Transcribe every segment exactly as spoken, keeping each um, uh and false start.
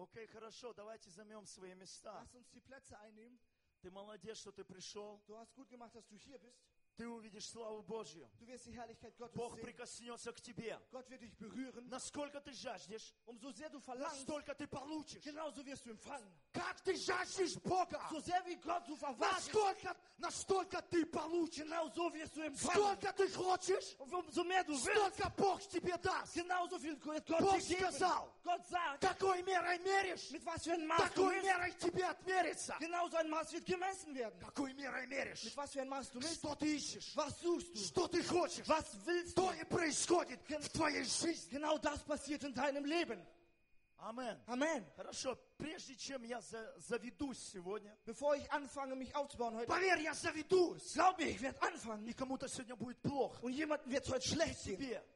Окей, хорошо, давайте займем свои места. Lass uns die Plätze einnehmen. Ты молодец, что ты пришел. Du hast gut gemacht, dass du hier bist. Ты увидишь славу Божью. Du wirst die Herrlichkeit Gottes Бог sehen. прикоснется к тебе. Gott wird dich berühren. Насколько ты жаждешь, Umso sehr du verlangst, настолько ты получишь. genauso wirst du empfangen. Как ты жаждешь Бога, So sehr wie Gott du verwartest, насколько, настолько ты получишь. genauso wirst du empfangen. Сколько ты хочешь, Und umso mehr du willst, столько Бог тебе даст. genauso viel wird Бог Gott dir geben. сказал, Gott sagt, какой мерой меришь, mit was für ein Maß du такой misst, мерой тебе отмерится. genauso ein Maß wird gemessen werden. Какой мерой меришь, Mit was für ein Maß du misst, что ты ищешь, was suchst du, что ты хочешь, was willst du. то и происходит в твоей жизни. Genau das passiert in deinem Leben. Амен. Amen. Хорошо, прежде чем я за- заведусь сегодня, Bevor ich anfange, mich aufzubauen heute, поверь, я заведусь, glaub mir, ich werde anfangen. и кому-то сегодня будет плохо. Und jemandem wird es heute schlecht gehen. Тебе,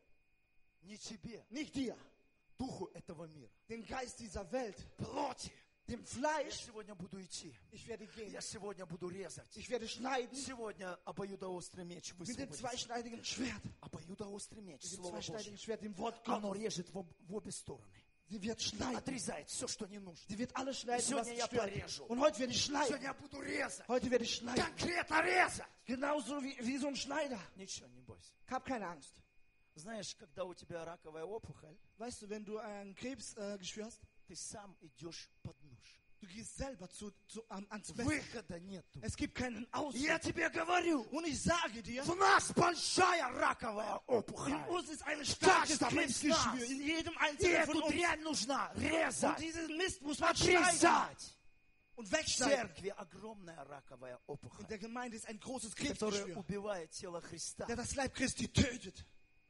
не тебе, Nicht dir, духу этого мира, dem Geist dieser Welt, плоти. dem Я Fleisch. сегодня буду идти, Ich werde gehen. я сегодня буду резать. Ich werde schneiden Сегодня обоюдоострый меч mit dem высвободится. zweischneidigen Schwert. Обоюдоострый меч, Mit dem Слово Божье. zweischneidigen Schwert, dem Wort Оно Gottes. режет в, об- в обе стороны. Sie wird schneiden. Отрезает все, что не нужно. Sie wird alles schneiden, was Сегодня я stört. порежу. Und heute werde ich schneiden. Сегодня я буду резать. Heute werde ich schneiden. Конкретно резать. Genauso wie, wie so ein Schneider. Ничего, не бойся. Hab keine Angst. Знаешь, когда у тебя раковая опухоль, Weißt du, wenn du einen Krebs äh, geschwörst, ты сам идешь под нож. du gehst selber zu, zu, an, ans Messer. Выхода нету. Es gibt keinen Ausweg. Я тебе говорю, Und ich sage dir, в нас большая раковая in опухоль. uns ist ein starkes Каждом из Krebsgeschwür. нас. In jedem И einzelnen von эту uns. дрянь нужно Und резать, diesen Mist muss man schneiden отрезать. und В wegschneiden. церкви огромная раковая In опухоль, der Gemeinde ist ein großes которая Krebsgeschwür, убивает тело Христа. der das Leib Christi tötet.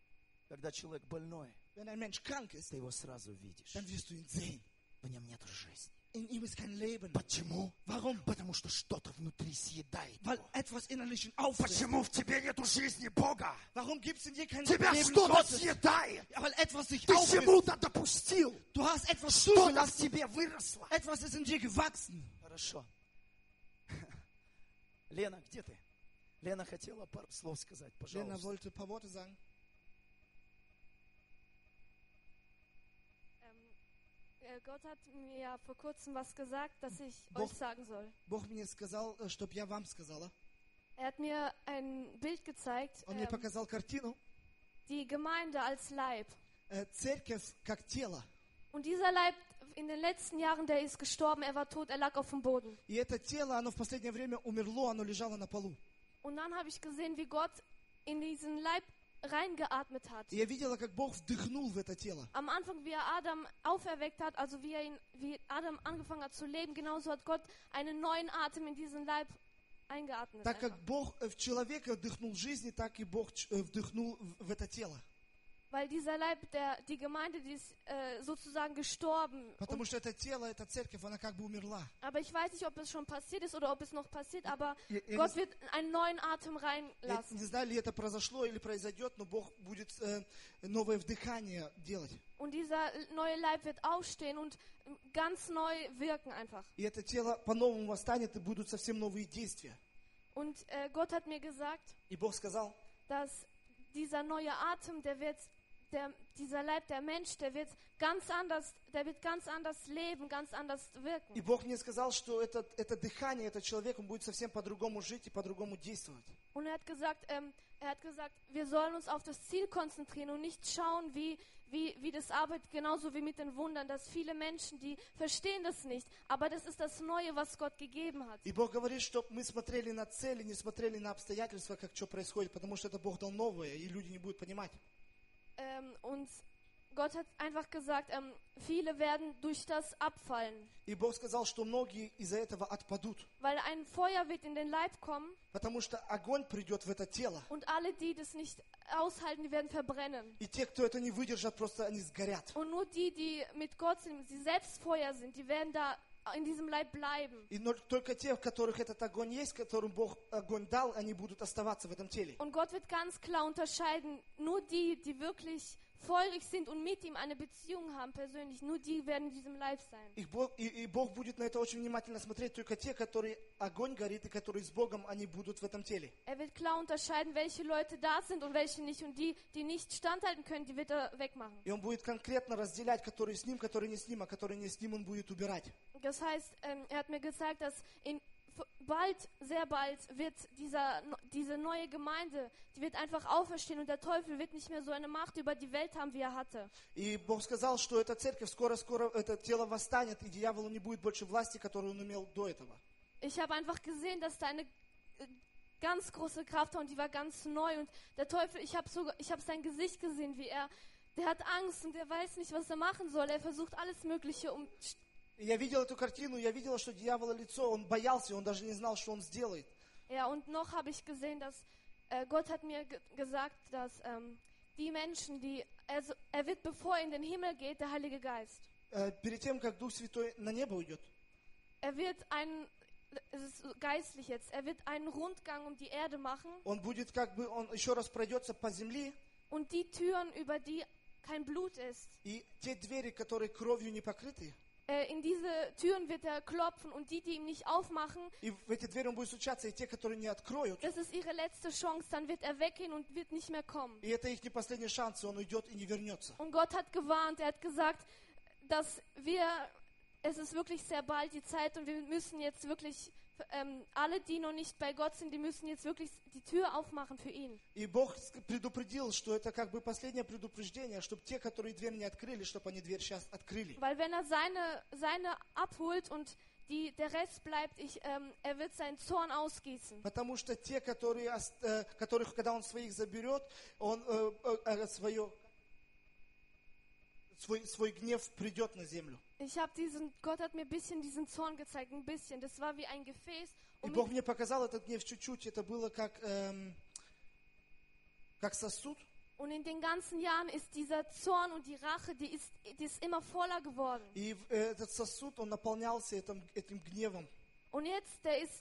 Когда человек больной, Wenn ein Mensch krank ist, ты его сразу видишь. dann wirst du ihn sehen. В нем нет жизни. In ihm ist kein Leben. Почему? Warum? Потому что что-то внутри съедает Weil его. etwas innerlich ihn auffrisst. Почему в тебе нету жизни Бога? Warum gibt es in dir kein Тебя Leben что-то Gottes? съедает. Ja, weil etwas sich Ты auffrisst. чему-то допустил. Du hast etwas Что-то в zugelassen. тебе выросло. Etwas ist in dir gewachsen. Хорошо. Лена, где ты? Лена хотела пару слов сказать, Lena пожалуйста. wollte ein paar Worte sagen. Ähm, äh, Gott hat mir ja vor kurzem was gesagt, das ich Бог- euch sagen soll. Бог мне сказал, э, чтоб я вам сказала. Er hat mir ein Bild gezeigt, Он мне ähm, показал картину. die Gemeinde als Leib. э, Церковь как тело. Und dieser Leib in den letzten Jahren, der ist gestorben, er war tot, er lag auf dem Boden. И это тело, оно в последнее время умерло, оно лежало на полу. Und dann habe ich gesehen, wie Gott in diesen Leib reingeatmet hat. И я видела, как Бог вдохнул в это тело. Am Anfang, wie er Adam auferweckt hat, also wie er ihn, wie Adam angefangen hat zu leben, genauso hat Gott einen neuen Atem in diesen Leib eingeatmet. Так как einfach. Бог в человека вдохнул жизни, так и Бог ч- э, вдохнул в в это тело. Weil dieser Leib, der, die Gemeinde, die ist äh, sozusagen gestorben. Потому Und, что это тело, эта церковь, она как бы умерла. aber ich weiß nicht, ob es schon passiert ist oder ob es noch passiert, aber Ja, ja, Gott das- wird einen neuen Atem Я reinlassen. не знаю, ли это произошло или произойдет, но Бог будет э, новое вдыхание делать. Und dieser neue Leib wird aufstehen und ganz neu wirken einfach. И это тело по-новому восстанет, и будут совсем новые действия. Und äh, Gott hat mir gesagt, И Бог сказал, dass dieser neue Atem, der wird, der, dieser Leib, der Mensch, der wird ganz anders, der wird ganz anders leben, ganz anders и wirken. Бог мне сказал, что это, это дыхание, этот человек, он будет совсем по-другому жить и по-другому действовать. Und er hat gesagt, ähm, er hat gesagt, wir sollen uns auf das Ziel konzentrieren und nicht schauen, wie, wie, wie das arbeitet, genauso wie mit den Wundern, dass viele Menschen, die verstehen das nicht, aber das ist das Neue, was Gott gegeben hat. И Бог говорит, чтобы мы смотрели на цели, не смотрели на обстоятельства, как что происходит, потому что это Бог дал новое, и люди не будут понимать. Ähm, und Gott hat einfach gesagt, ähm, viele werden durch das abfallen, И Бог сказал, что многие из-за этого отпадут, weil ein Feuer wird in den Leib kommen потому что огонь придет в это тело. und alle, die das nicht aushalten, die werden verbrennen. И те, кто это не выдержат, просто они сгорят. Und nur die, die mit Gott sind, die selbst Feuer sind, die werden da in diesem Leib bleiben. И но- только те, в которых этот огонь есть, которым Бог огонь дал, они будут оставаться в этом теле. Und Gott wird ganz klar unterscheiden, nur die, die wirklich feurig sind und mit ihm eine Beziehung haben persönlich, nur die werden in diesem Leib sein. И Бог, и, и Бог будет на это очень внимательно смотреть. Только те, которые огонь горит и которые с Богом, они будут в этом теле. Er wird klar unterscheiden, welche Leute da sind und welche nicht. Und die, die nicht standhalten können, die wird er wegmachen. И Он будет конкретно разделять, которые с Ним, которые не с Ним, а которые не с Ним, Он будет убирать. Das heißt, ähm, er hat mir gesagt, dass in bald, sehr bald wird dieser, diese neue Gemeinde, die wird einfach auferstehen und der Teufel wird nicht mehr so eine Macht über die Welt haben, wie er hatte. И Бог сказал, что эта церковь скоро-скоро, это тело восстанет, и дьяволу не будет больше власти, которую он имел до этого. Ich habe einfach gesehen, dass da eine ganz große Kraft war und die war ganz neu und der Teufel, ich habe sogar, ich habe sein Gesicht gesehen, wie er, der hat Angst und er weiß nicht, was er machen soll. Er versucht alles Mögliche, um Я видел эту картину, я видел, что дьявола лицо, он боялся, он даже не знал, что он сделает. Ja, und noch habe ich gesehen, dass äh, Gott hat mir ge- gesagt, dass ähm, die Menschen, die, also, er wird, bevor er in den Himmel geht, der Heilige Geist, Э, Перед тем, как Дух Святой на небо уйдет, er wird einen, es ist geistlich jetzt, er wird einen Rundgang um die Erde machen он будет как бы, он еще раз пройдется по земле, und die Türen, über die kein Blut ist, и те двери, которые кровью не покрыты, äh, in diese Türen wird er klopfen und die, die ihm nicht aufmachen, и в эти двери он будет стучаться, и те, которые не откроют, das ist ihre letzte Chance, dann wird er weggehen und wird nicht mehr kommen. и это их не последний шанс, и он уйдет и не вернется. Und Gott hat gewarnt, er hat gesagt, dass wir, es ist wirklich sehr bald die Zeit und wir müssen jetzt wirklich, ähm, alle, die noch nicht bei Gott sind, die müssen jetzt wirklich die Tür aufmachen für ihn. И Бог предупредил, что это как бы последнее предупреждение, чтобы те, которые дверь не открыли, чтобы они дверь сейчас открыли. Weil wenn er seine, seine abholt und die, der Rest bleibt, ich, ähm, er wird seinen Zorn ausgießen. Потому что те, которые, ост- э, которых, когда он своих заберет, он э, э, свое, свой, свой гнев придет на землю. Ich habe diesen, Gott hat mir ein bisschen diesen Zorn gezeigt, ein bisschen. Das war wie ein Gefäß. И Und Бог mit, мне показал этот гнев чуть-чуть. Это было как, эм, как сосуд. und in den ganzen Jahren ist dieser Zorn und die Rache, die ist, die ist immer voller geworden. И э, этот сосуд, он наполнялся этим, этим гневом. Und jetzt, der ist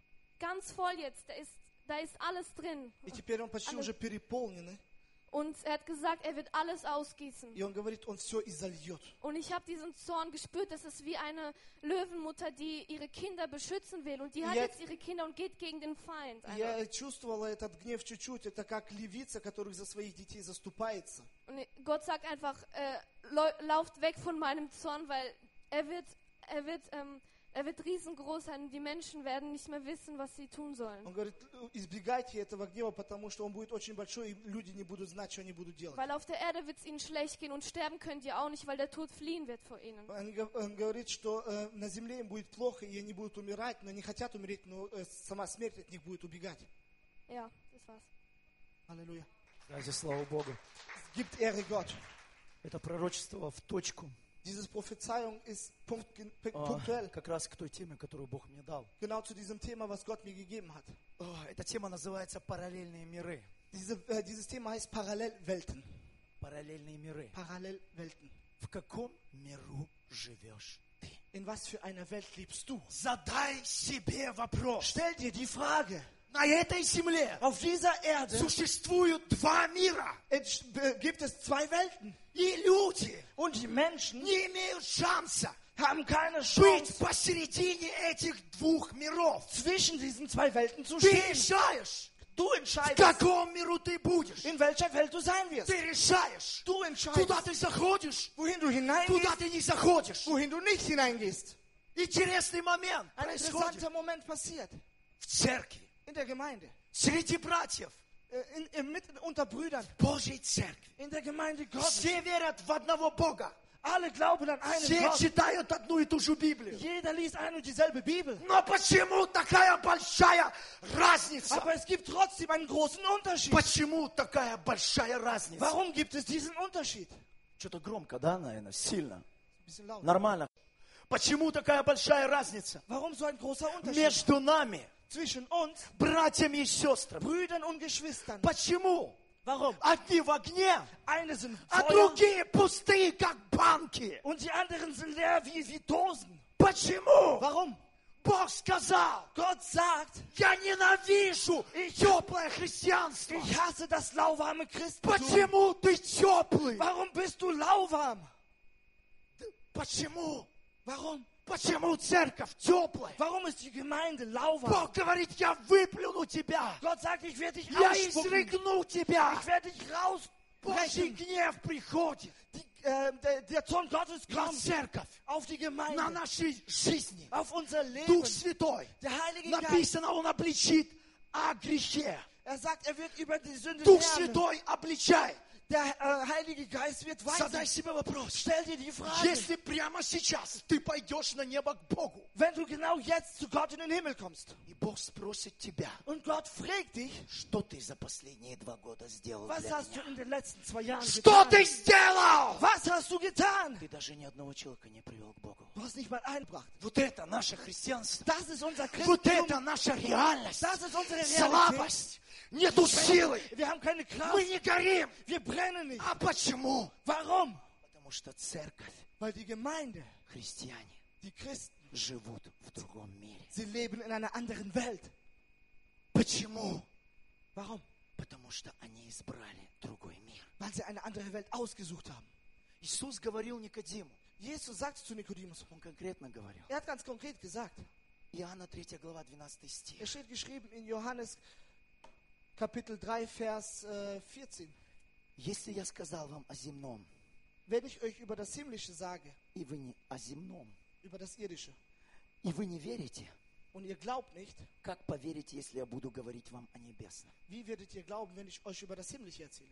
ganz voll jetzt, der ist, da ist alles drin. И теперь он почти Alles. уже переполнен. Und er hat gesagt, er wird alles ausgießen. И он говорит, он все изольет. Und ich habe diesen Zorn gespürt, das ist wie eine Löwenmutter, die ihre Kinder beschützen will. Und die hat Ja. jetzt ihre Kinder und geht gegen den Feind. И я чувствовала этот гнев чуть-чуть. Это как левица, которая за своих детей заступается. Und Gott sagt einfach, äh, lau- lauft weg von meinem Zorn, weil er wird, er wird, ähm, er wird riesengroß sein. Die Menschen werden nicht mehr wissen, was sie tun sollen. Он говорит, избегайте этого гнева, потому что он будет очень большой, и люди не будут знать, что они будут делать. Weil auf der Erde wird es ihnen schlecht gehen und sterben könnt ihr auch nicht, weil der Tod fliehen wird vor ihnen. Он, го- он говорит, что э, на земле им будет плохо, и они будут умирать, но не хотят умереть, но э, сама смерть от них будет убегать. Ja, das war's. Аллилуйя. Ради слава Богу. Gibt Ehre Gott. Это пророчество в точку. Diese Prophezeiung ist punkt, p- а, punktuell, как раз к той теме, которую Бог мне дал. genau zu diesem Thema, was Gott mir gegeben hat. О, эта тема называется «Параллельные миры». Diese, äh, dieses Thema heißt Parallelwelten. Параллельные миры. Parallelwelten. В каком миру живешь ты? In was für einer Welt lebst du? Задай себе вопрос. Stell dir die Frage. На этой земле Auf dieser Erde существуют два мира. entsch- äh, gibt es zwei Welten. И люди Und die Menschen не имеют шанса haben keine быть Chance, посередине этих двух миров. zwischen diesen zwei Welten zu Ты stehen. решаешь, Du в entscheidest, каком миру ты будешь. in welcher Welt du sein wirst. Ты решаешь, Du куда entscheidest, ты заходишь, wohin du куда hineingehst, ты не заходишь. wohin du nicht hineingehst. Интересный момент Ein происходит interessanter Moment passiert в церкви, in der Gemeinde, среди братьев äh, in, in, mitten unter Brüdern, Божьей церкви. in der Gemeinde Gottes. Все верят в одного Бога. Alle glauben an einen Все Gott. читают одну и ту же Библию. Jeder liest eine und dieselbe Bibel. Но почему такая большая разница? Aber es gibt trotzdem einen großen Unterschied. Почему такая большая разница? Warum gibt es diesen Unterschied? Что-то громко, да, наверное, сильно. Bisschen laut. Нормально. Почему такая большая разница Warum so ein großer Unterschied между нами, zwischen uns, братьями и сестрами? Brüdern und Geschwistern? Почему? Warum? Одни в огне, Eine sind а Feuer другие пустые, как банки. und die anderen sind leer wie, wie Dosen. Почему? Warum? Бог сказал, Gott sagt, я ненавижу теплое христианство. ich hasse das lauwarme Christentum. Почему ты теплый? Warum bist du lauwarm? Почему? Warum? Почему церковь теплая? Warum ist die Gemeinde lauwarm? Бог говорит, я выплюну тебя. Gott sagt, ich werde dich Я ausspucken. изрыгну тебя. Ich werde dich Божий rausbrechen. гнев приходит Die, äh, der, der Zorn Gottes на kommt церковь, auf die на Gemeinde, нашей жизни. auf unser Leben. Дух Святой. Der Heilige Geist, Написано, Он обличит о gрехе. er sagt, er wird über die Sünde Дух lernen. Святой обличает. Der äh, Heilige Geist wird Задай weisen. себе вопрос. Stell dir die Frage, Если прямо сейчас ты пойдешь на небо к Богу, wenn du genau jetzt zu Gott in den Himmel kommst и Бог спросит тебя, und Gott fragt dich, что ты за последние два года сделал was для hast du меня? in den letzten zwei Jahren Что getan? ты сделал? Was hast du getan? Ты даже ни одного человека не привел к Богу. Du hast nicht mal eingebracht. Вот это наше христианство. Das ist unser Вот Christentum. это наша реальность. Das ist unsere Realität. Слабость. Нету силы. Wir haben keine Kraft. Мы не горим. Wir brennen nicht. А почему? Warum? Потому что церковь, Weil die Gemeinde, христиане, die Christen, живут в другом мире. sie leben in einer anderen Welt. Почему? Warum? Потому что они избрали другой мир. Weil sie eine andere Welt ausgesucht haben. Иисус говорил Никодиму. Jesus sagt zu Nikodemus, Он конкретно говорил. er hat ganz konkret gesagt, Иоанна третья глава, двенадцатый стих. es steht geschrieben in Johannes Kapitel drei, Vers äh, vierzehn. Если я сказал вам о земном, Wenn ich euch über das Himmlische sage, и вы не о земном, über das Irdische, и вы не верите, und ihr glaubt nicht, как поверите, если я буду говорить вам о небесном? wie werdet ihr glauben, wenn ich euch über das Himmlische erzähle?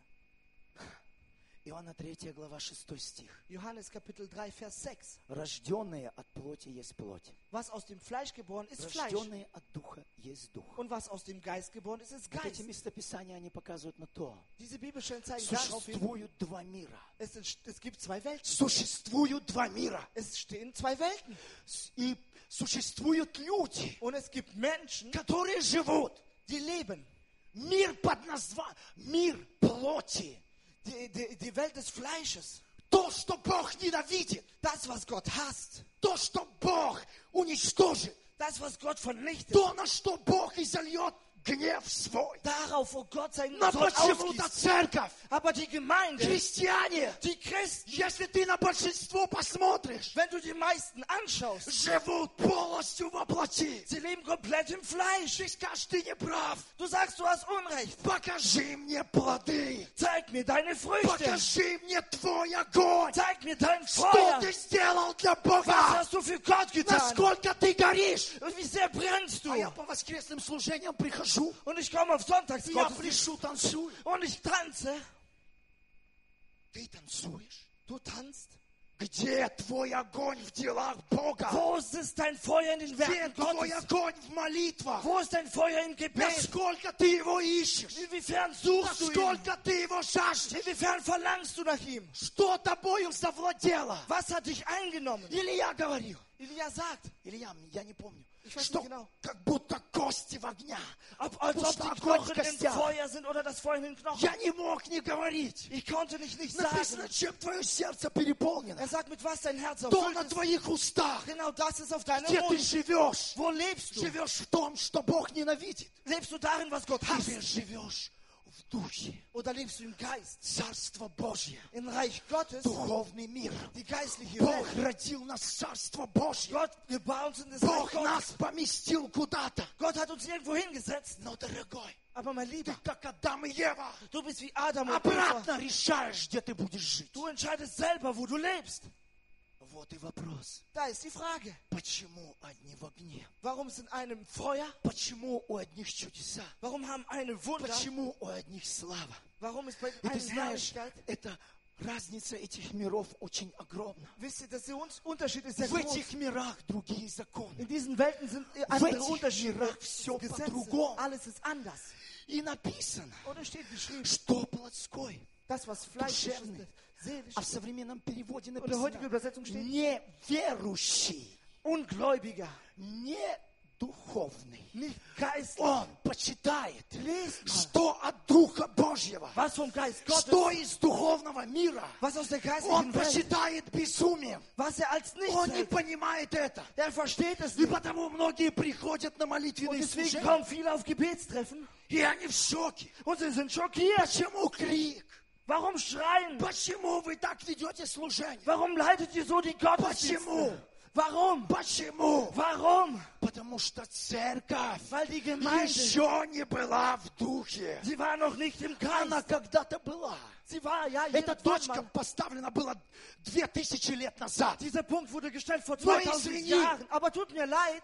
Иоанна третья глава, шестой стих. Johannes Kapitel drei, Vers sechs. Рожденные от плоти есть плоть. Was aus dem Fleisch geboren ist, Fleisch. Рожденные от духа есть дух. Und was aus dem Geist geboren ist, ist Вот эти Geist. местописания, они показывают на то. Diese Bibelstellen zeigen darauf hin, Существуют два мира. es, ist- es gibt zwei Welten. Существуют два мира. Es stehen zwei Welten. С- И существуют люди, Und es gibt Menschen, которые живут. die leben. Мир под названием, мир плоти. Die, die, die Welt des Fleisches. То, что Бог ненавидит. Das, was Gott hasst. То, что Бог уничтожит. Das, was Gott vernichtet. То, на что Бог изольет гнев свой. Darauf, wo Gott seinen Но Zorn почему-то ausgießt. церковь, Aber die Gemeinde, христиане, die Christen, если ты на большинство посмотришь, wenn du die meisten anschaust, живут полностью во плоти. sie leben komplett im Fleisch. Ты скажешь, ты не прав. Du sagst, du hast Unrecht. Покажи мне плоды. Zeig mir deine Früchte. Покажи мне твой огонь. Zeig mir dein Что Feuer. ты сделал для Was Бога? hast du für Gott getan? Насколько ты горишь? Und wie sehr brennst du? А я по воскресным служениям прихожу. Und ich komme auf Я Sonntagsgottesdienst пляшу, танцую. und ich tanze. Ты танцуешь? Du tanzt. Где твой огонь в делах Бога? Wo ist dein Feuer in den Где Werken твой Gottes? огонь в молитвах? Wo ist dein Feuer im Gebet? Насколько ты его ищешь? Inwiefern suchst du ihn? Насколько ты его жаждешь? Inwiefern verlangst du nach ihm? Что тобою завладело? Was hat dich eingenommen? Илья говорил. Elia sagt, Илья, я не помню. Ich weiß Что nicht genau. как будто кости в огня. ob, als ob Пусто die огонь в Knochen im костях. Feuer sind oder das Feuer in den Knochen. Я не мог не говорить. Ich konnte nicht nicht Написано, sagen. чем твое сердце переполнено. Er sagt, mit was dein Herz То erfüllt на ist. твоих устах. Genau das ist auf deinem Где ты Mund. живешь? Wo lebst du? Живешь в том, что Бог ненавидит. Lebst du darin, was Gott hasst? Или живешь в духе. Oder lebst du im Geist? Царство Божье. Im Reich Gottes, Духовный мир. die geistliche Бог Welt. родил нас в Царство Божье. Gott gebar uns in das Reich Бог нас Gottes. поместил куда-то. Gott hat uns irgendwo hingesetzt. Но, дорогой, Aber mein ты Lieber, как Адам и Ева. du bist wie Adam und Eva. Обратно решаешь, где ты будешь жить. Du entscheidest selber, wo du lebst. Вот и вопрос. Da ist die Frage. Почему одни в огне? Warum sind einem Feuer? Почему у одних чудеса? Warum haben eine Wunder? Почему у одних слава? Warum ist bei И ты einem знаешь, Herrlichkeit? это разница этих миров очень огромна. Wisst ihr, dass der Un- Unterschied ist sehr В groß. этих мирах другие законы. In diesen Welten sind äh, В andere этих Unterschiede. мирах все Gesetze. по-другому. Alles ist anders. И написано, Oder steht geschrieben, что плотской. das, was Fleisch ist, Душевный. ist seelisch. А в современном переводе Und in der heutigen написано Übersetzung steht, неверующий, Ungläubiger, духовный, nicht geistlich. он почитает, Liest mal, что от Духа Божьего, was vom Geist что Gottes, из духовного мира, was aus der он geistlichen Welt, почитает безумием. was er als nichts Он не hält. понимает это. Er versteht es И nicht. потому многие приходят на Und молитвенные deswegen служения, kommen viele auf Gebetstreffen и они в шоке. und sie sind schockiert. Почему крик? Warum schreien? Почему вы так ведете служение? Warum leitet ihr so die Почему? Gottesdienste? Warum? Почему? Warum? Потому что церковь Weil die Gemeinde, еще не была в духе. sie war noch nicht im Она Geist. когда-то была. Sie war, ja, Эта irgendwann точка mal. поставлена была две тысячи лет назад. Dieser Punkt wurde gestellt vor Но zweitausend извини. Jahren. Aber tut mir leid,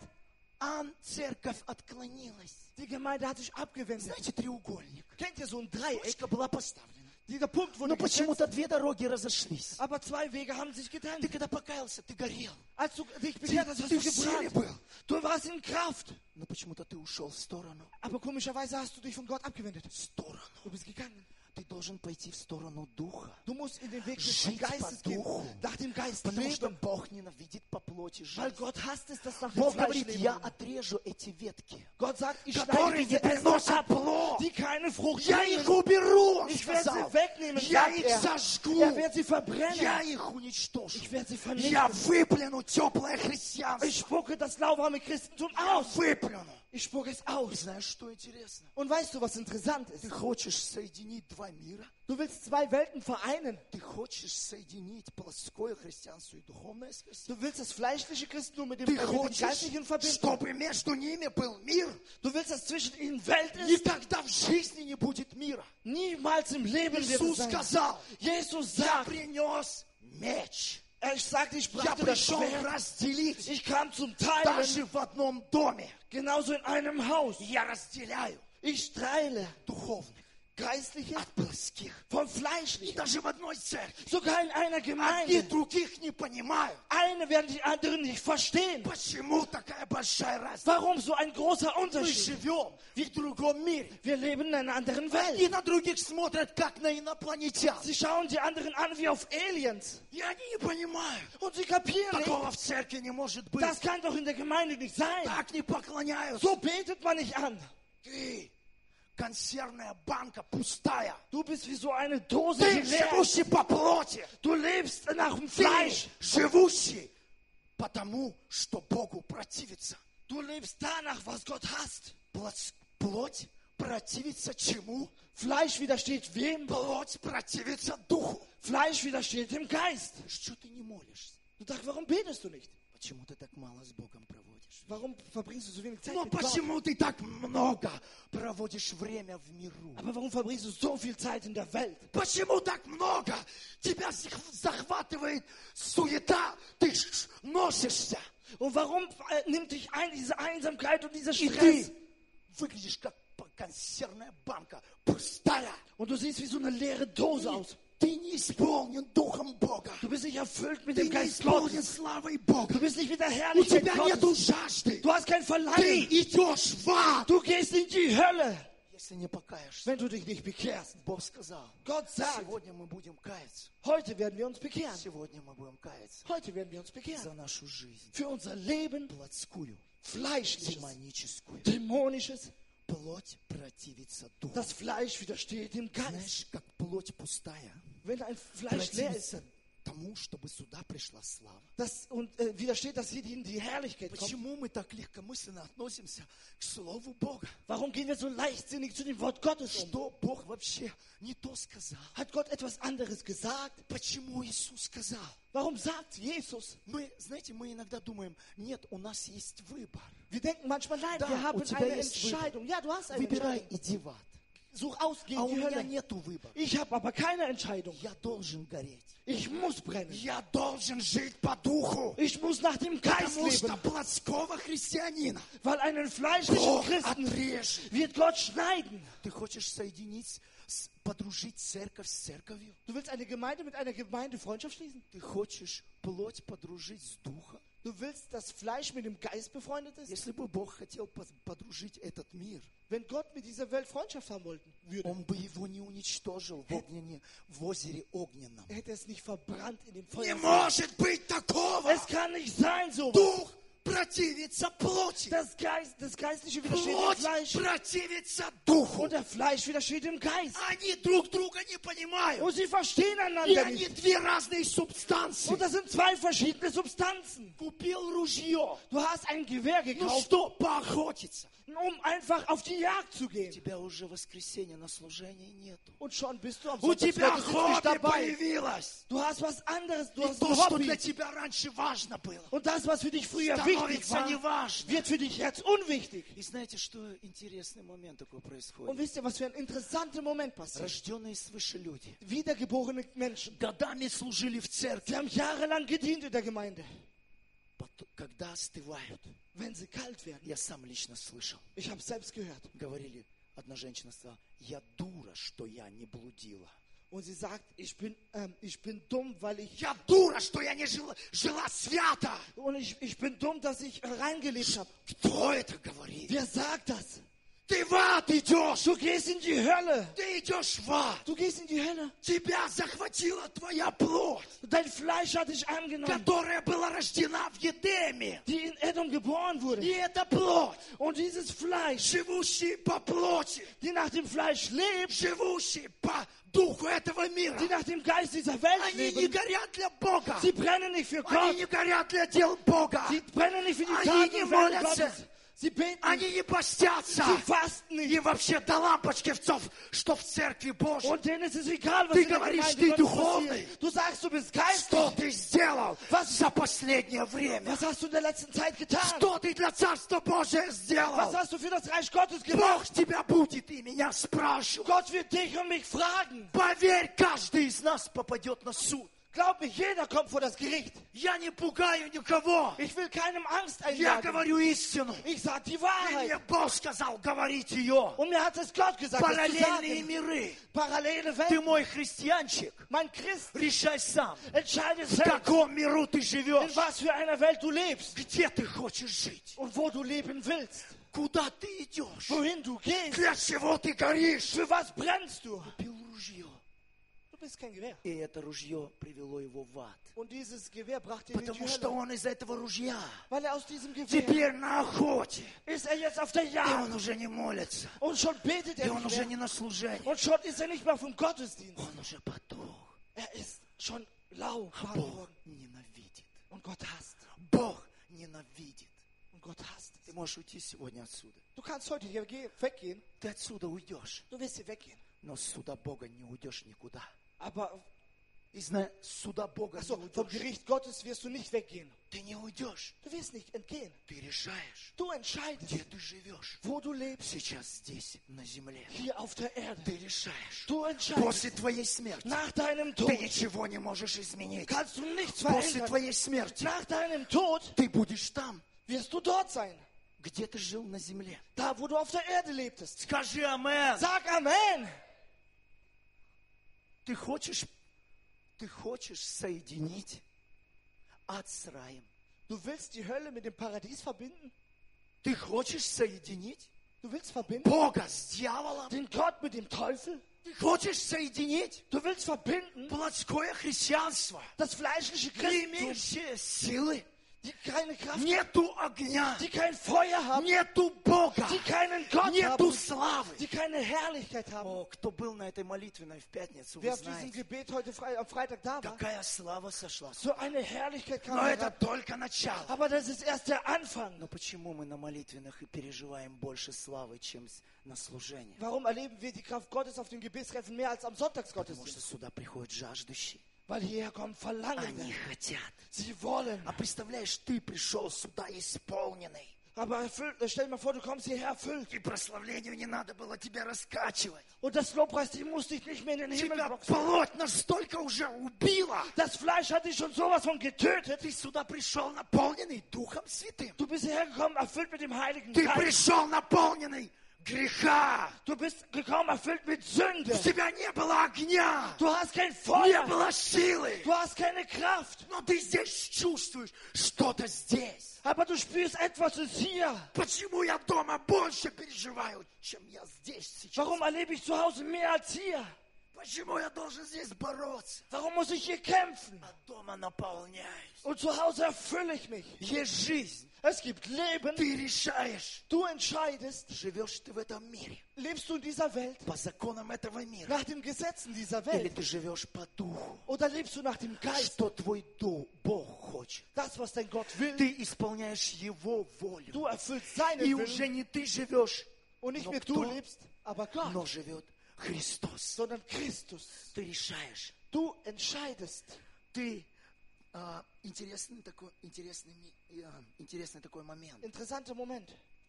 А церковь отклонилась. die Gemeinde hat sich abgewendet. Знаете, треугольник. Kennt ihr so ein Dreieck? Точка была поставлена. Dieser Punkt wurde Но gesetzt, почему-то две дороги разошлись. aber zwei Wege haben sich getrennt. Ты когда покаялся, ты горел. Als du dich Ты, bekehrt hast, hast ты du в силе gebrannt. был. Du warst in Kraft. Но почему-то ты ушел в сторону. Aber komischerweise hast du dich von Gott abgewendet. В сторону. Du bist gegangen. Ты должен пойти в сторону Духа. Du musst in den Weg des Жить Geistes по gehen, Духу. nach dem Geist Потому что leben. Бог ненавидит по плоти Weil жизнь. Gott hasst es, dass nach dem Бог Fleisch говорит, leben. я отрежу эти ветки, Gott sagt, ich schneide которые diese не Äste приносят ab, плод. die keine Frucht Я их bringen. уберу, он Ich werde сказал. sie wegnehmen, Я sagt их er. сожгу. Er wird sie verbrennen. Я их уничтожу. Ich werde sie Я vernichten. выплюну теплое христианство. Ich spucke das lauwarme Christentum Я aus. выплюну. Ich spucke es И aus. знаешь, что интересно? Und weißt du, was interessant ist? Ты хочешь соединить два мира? Du willst zwei Welten vereinen. Ты хочешь соединить плоское христианство и духовное христианство? Du willst das fleischliche Christentum mit dem, Ты äh, mit dem хочешь, geistlichen verbinden. чтобы между ними был мир? Du willst, dass zwischen ihnen Welt ist. Никогда в жизни не будет мира. Niemals im Leben wird es Иисус sein. сказал, Jesus я sagt, принес меч. er sagt, ich Я brachte das пришел Schwert. разделить. Ich kam zum Teilen, Даже в одном доме genauso in einem Haus. я разделяю Ich teile духовных Geistliche от плоских. vom И Fleischlichen. даже в одной церкви. Sogar in einer Одни Gemeinde. других не понимают. Eine werden die anderen nicht verstehen. Почему такая большая разница? Warum so ein großer Мы Unterschied? живем в другом мире. Wir leben in einer anderen И Welt. на других смотрят, как на инопланетян. Sie schauen die anderen an wie auf Aliens. И они не понимают. Und sie kapieren nicht, Такого в церкви не может быть. das kann doch in der Gemeinde nicht sein. Так не поклоняются. So betet man nicht an. Ты, консервная банка пустая. Du bist wie so eine Dose, Ты, die leer ist. живущий по плоти. Du lebst nach dem Ты, Fleisch. живущий потому, что Богу противится. Du lebst danach, was Gott hasst. Плоть, плоть противится чему? Fleisch widersteht wem? Плоть противится духу. Fleisch widersteht dem Geist. Что ты не молишься? Du sagst, warum betest du nicht? Почему ты так мало с Богом проводишь? Warum verbringst du so wenig Zeit Но mit Gott? почему ты так много проводишь время в миру? Aber warum verbringst du so viel Zeit in der Welt? Почему так много тебя зах- захватывает суета? Ты ж носишься. Und warum äh, nimmt dich ein diese Einsamkeit und dieser И Stress? ты выглядишь как по- консервная банка, пустая. Und du siehst wie so eine leere Dose aus. Ты не исполнен Духом Бога. Du bist nicht erfüllt mit Ты dem не Geist исполнен Gottes. славой Бога. Du bist nicht mit der У Herrlichkeit тебя нету Gottes. жажды. Du hast kein Ты Verlangen. идешь в ад. Du gehst in die Hölle, Если не покаешься. wenn du dich nicht bekehrst. Бог сказал, Gott sagt, сегодня мы будем каяться. heute werden wir uns bekehren. Сегодня мы будем каяться Heute werden wir uns bekehren. за нашу жизнь. Für unser Leben, Плотскую, fleischliches, демоническую. dämonisches. Плоть противится духу. Das Fleisch widersteht dem Geist. Знаешь, как плоть пустая Wenn ein Fleisch leer ist, противится тому, чтобы сюда пришла слава. das, und äh, widersteht, dass hier in die Herrlichkeit kommt. Почему мы так легкомысленно относимся к Слову Бога? Warum gehen wir so leichtsinnig zu dem Wort Gottes um? Что Бог вообще не то сказал? Hat Gott etwas anderes gesagt? Почему Иисус сказал? Warum sagt Jesus? Мы, знаете, мы иногда думаем, нет, у нас есть выбор. Wir denken manchmal, nein, Da, wir у haben тебя eine есть Entscheidung. Ja, du hast eine Выбирай, Entscheidung. иди в ад. Such aus, geh А in у die меня Hölle. нету выбора. Ich habe aber keine Entscheidung. Я должен гореть. Ich muss brennen. Я должен жить по духу. Ich muss nach dem Geist Потому что leben. плотского христианина Weil einen fleischlichen Бог Christen отрежет. wird Gott schneiden. Ты хочешь соединить, с- подружить церковь с церковью? Du willst eine Gemeinde mit einer Gemeinde Freundschaft schließen? Ты хочешь плоть подружить с духом? Du willst, dass Fleisch mit dem Geist befreundet ist? Если бы Бог хотел по- подружить этот мир, Wenn Gott mit dieser Welt Freundschaft haben wollten, würde, Он бы его не уничтожил в, огненне, в озере огненном. er hätte es nicht verbrannt in dem Не Feuer. может быть такого! Es kann nicht sein, so. Дух противится плоти. Das, Geist, das Geistliche widersteht dem Плоть Fleisch. противится духу. Und der Fleisch widersteht dem Geist. Они друг друга не понимают. Und sie verstehen И einander они nicht. две разные субстанции. Und das sind zwei verschiedene Substanzen. Купил ружье. Du hast ein Gewehr Ну gekauft, что, поохотиться. um einfach auf die Jagd zu У gehen. тебя уже воскресенья на служении нету. Und schon bist du am У тебя Sonntagsgottesdienst nicht хобби dabei. появилось. Du hast was anderes, du И hast то, ein что Hobby. для тебя раньше важно было, Und das, was für dich früher wichtig становится war, неважно. wird für dich jetzt unwichtig. И знаете, что интересный момент такой Und происходит? wisst ihr, was für ein interessanter Moment passiert? Рожденные свыше люди Wiedergeborene Menschen. годами служили в церкви. Sie haben jahrelang gedient in der Gemeinde. Потом, когда остывают, Wenn sie kalt werden, я сам лично слышал, ich habe es selbst gehört. говорили, одна женщина сказала, я дура, что я не блудила. Und sie sagt, ich bin, ähm, ich bin dumm, weil ich, Я дура, что я не жила, жила свято. und ich, ich bin dumm, dass ich reingelebt habe. Кто это говорит? Wer sagt das? Ты в ад идешь. Du gehst in die Hölle. Ты идешь в ад. Du gehst in die Hölle. Тебя захватила твоя плоть, Dein Fleisch hat dich angenommen, которая была рождена в Едеме. die in Edom geboren И wurde. эта плоть, Und dieses Fleisch, живущий по плоти, die nach dem Fleisch lebt, живущий по духу этого мира, die nach dem Geist dieser Welt они не leben, горят для Бога. sie brennen nicht für Они Gott, не горят для дел Бога. sie brennen nicht für die Они Taten не und Werke молятся. Gottes. Sie beten, Они не постятся. sie fasten nicht. Им вообще до лампочкивцов, что в церкви Божьей. Und denen ist es egal, was Ты in der говоришь, Gemeinde ты Gottes духовный. passiert. Du sagst, du bist Что geistlich. ты сделал Was- за последнее время? Was hast du in der letzten Zeit getan? Что ты для Царства Божия Was сделал? hast du für das Reich Gottes Бог gemacht? тебя будет и меня спрашивать. Gott wird dich und mich fragen. Поверь, каждый из нас попадет на суд. Glaub mir, jeder kommt vor das Gericht. Я не пугаю никого. Ich will keinem Angst Я einjagen. говорю истину. Ich sag die И мне Wahrheit. Бог сказал говорить ее. Und mir hat es Gott gesagt, das zu Параллельные sagen. миры. Parallele Ты Welt. мой христианчик. Mein Christ, Решай сам, entscheide в selbst, каком миру ты in живешь. was für einer Welt du lebst Где ты хочешь жить. und wo du leben willst. Куда ты идешь. Wohin du gehst. Для чего ты горишь. Für was brennst du? Пил ружье. Du bist kein Gewehr. И это ружье привело его в ад. Und dieses Gewehr brachte ihn in die Потому что Hölle. он из этого ружья Weil er aus diesem Gewehr теперь на охоте. ist er jetzt auf der И Jagd. он уже не молится. Und schon betet И er он nicht уже mehr. не на служении. Und schon ist er nicht mehr vom Gottesdienst. Он уже потух. Er ist schon lau А geworden. Бог ненавидит. Und Gott hasst. Бог ненавидит. Und Gott hasst Ты es. можешь уйти сегодня отсюда. Du kannst heute hier geh- weggehen. Ты отсюда уйдешь. Du wirst hier weggehen. Но с суда Бога не уйдешь никуда. Aber И знай, с суда Бога achso, не vom уйдешь. Gericht Gottes wirst du nicht weggehen. Ты не уйдешь. Du wirst nicht entgehen. Ты решаешь, Du entscheidest, где ты живешь. wo du lebst. Сейчас здесь, на земле. Hier auf der Erde. Ты решаешь. Du entscheidest. После твоей смерти Nach deinem ты Tod ничего не можешь изменить. kannst du nichts После verändern. твоей смерти Nach deinem Tod ты будешь там, wirst du dort sein. где ты жил на земле. Da, wo du auf der Erde lebtest. Скажи амен. Sag Amen. Ты хочешь, ты хочешь соединить ад с раем? Du willst die Hölle mit dem Paradies verbinden? Ты хочешь соединить Du willst verbinden Бога с дьяволом? den Gott mit dem Teufel? Ты хочешь соединить Du willst verbinden плотское христианство, das fleischliche не Christentum, имеющее силы? die keine Kraft, Нету огня, die kein Feuer haben, нету Бога, die keinen Gott нету haben, славы. die keine Herrlichkeit haben. О, кто был на этой молитвенной в пятницу, вы Wer auf diesem знаете, Gebet heute Fre am Freitag da war, какая слава сошла. so eine Herrlichkeit kam Но это herab. только начало. Aber das ist erst der Anfang. Но почему мы на молитвенных и переживаем больше славы, чем с- на служении? Warum erleben wir die Kraft Gottes auf dem Gebetstreffen mehr als am Потому что Sonntagsgottesdienst? сюда приходят жаждущие. Weil hierher kommen Они Verlangen. хотят. Sie wollen. А представляешь, ты пришел сюда исполненный. Aber erfüllt, stell dir mal vor, du kommst hierher erfüllt. И прославлению не надо было тебя раскачивать. Und das Lobpreisteam muss dich nicht mehr in den Himmel Тебя boxen. плоть настолько уже убила. Das Fleisch hat dich schon sowas von getötet. Ты сюда пришел наполненный Духом Святым. Du bist hierher gekommen, erfüllt mit dem Heiligen Ты Geist. пришел наполненный греха. Du bist gekommen, erfüllt mit Sünde. У тебя не было огня. Du hast kein Не Feuer. было силы. Du hast keine Kraft. Но ты здесь чувствуешь что-то здесь. Aber du spürst, etwas ist hier. Почему я дома больше переживаю, чем я здесь сейчас? Warum erlebe ich zu Hause mehr als hier? Почему я должен здесь бороться? Warum muss ich hier kämpfen? А дома наполняюсь. Und zu Hause erfülle ich mich. Есть жизнь. Es gibt Leben. Ты решаешь, Du entscheidest, живешь ты в этом мире lebst du in dieser Welt по законам этого мира, nach den Gesetzen dieser или Welt ты живешь по духу, oder lebst du nach dem Geist, что твой дух, Бог хочет. das, was dein Gott will. Ты исполняешь Его волю. Du erfüllst seinen И Willen уже не ты живешь, und nicht но mehr du кто? lebst, aber Gott, но живет Христос. sondern Christus. Ты решаешь. Du entscheidest. Ты а, интересный такой интересный ми- а, интересный такой момент. Interessanter Moment.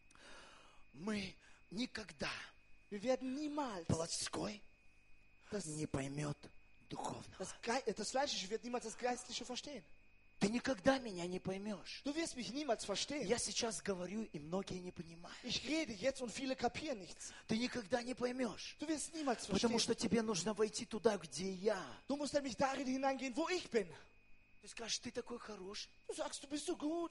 Мы никогда Wir werden niemals плотской das, не поймет духовного. das, Ge- äh, das Fleischliche wird niemals das Geistliche verstehen. Ты никогда меня не поймешь. Du wirst mich niemals verstehen. Я сейчас говорю, и многие не понимают. Ich rede jetzt und viele kapieren nichts. Ты никогда не поймешь. Du wirst niemals Потому verstehen. что тебе нужно войти туда, где я. Du musst nämlich darin hineingehen, wo ich bin. Ты скажешь, ты такой хороший. Du sagst, du bist so gut.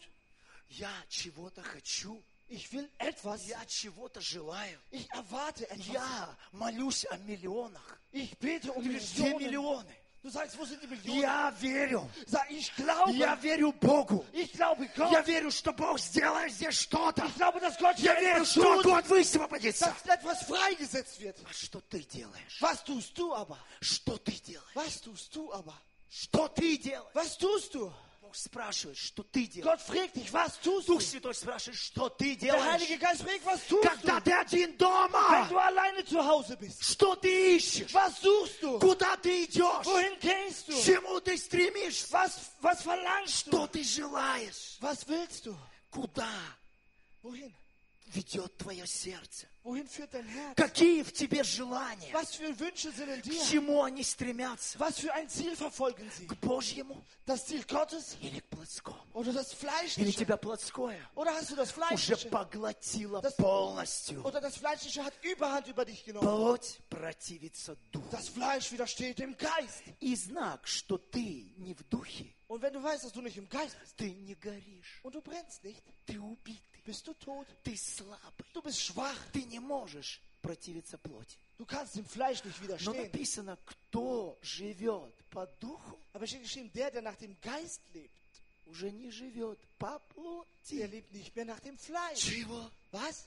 Я чего-то хочу. Ich will etwas. Я чего-то желаю. Ich erwarte etwas. Я молюсь о миллионах. Ich bete um Ты говоришь, где Millionen. миллионы? Du sagst, wo sind die Millionen? Я верю. Sag, ich glaube. Я верю Богу. Ich glaube Gott. Я верю, что Бог сделает здесь что-то. Ich glaube, dass Gott Я hier верю, etwas что tut, Год высвободится. dass etwas freigesetzt wird. А что ты делаешь? Was tust du aber? Что ты делаешь? Was tust du aber? Что ты делаешь? Was tust du? Бог спрашивает, что ты делаешь. Gott fragt dich, was tust du? Дух Святой спрашивает, что ты Der Heilige делаешь. Geist fragt, was tust Когда du? ты один Wenn дома, du alleine zu Hause bist. что ты ищешь? Was suchst du? Куда ты идешь? Wohin gehst К du? чему ты стремишься? Was, was verlangst Что du? ты желаешь? Was willst du? Куда Wohin? ведет твое сердце? Wohin führt dein Herz? Какие в тебе желания? Was für Wünsche sind in К dir? чему они стремятся? Was für ein Ziel verfolgen sie? К Божьему Das Ziel Gottes или к плотскому? oder das Или Fleischliche? тебя плотское Oder hast du das уже Fleischliche? поглотило Das- полностью? Oder das Fleischliche hat Überhand über dich genommen? Плоть противится духу. Das Fleisch widersteht dem Geist. И знак, что ты не в духе, Und wenn du weißt, dass du nicht im Geist bist ты не горишь, und du brennst nicht, ты убитый, bist du tot. ты слабый, Du bist schwach. ты не можешь противиться плоти. Du kannst dem Fleisch nicht Но widerstehen. написано, кто живет по духу, Aber steht geschrieben, der, der nach dem Geist lebt, уже не живет по der плоти. lebt nicht mehr nach dem Fleisch. Чего? Was?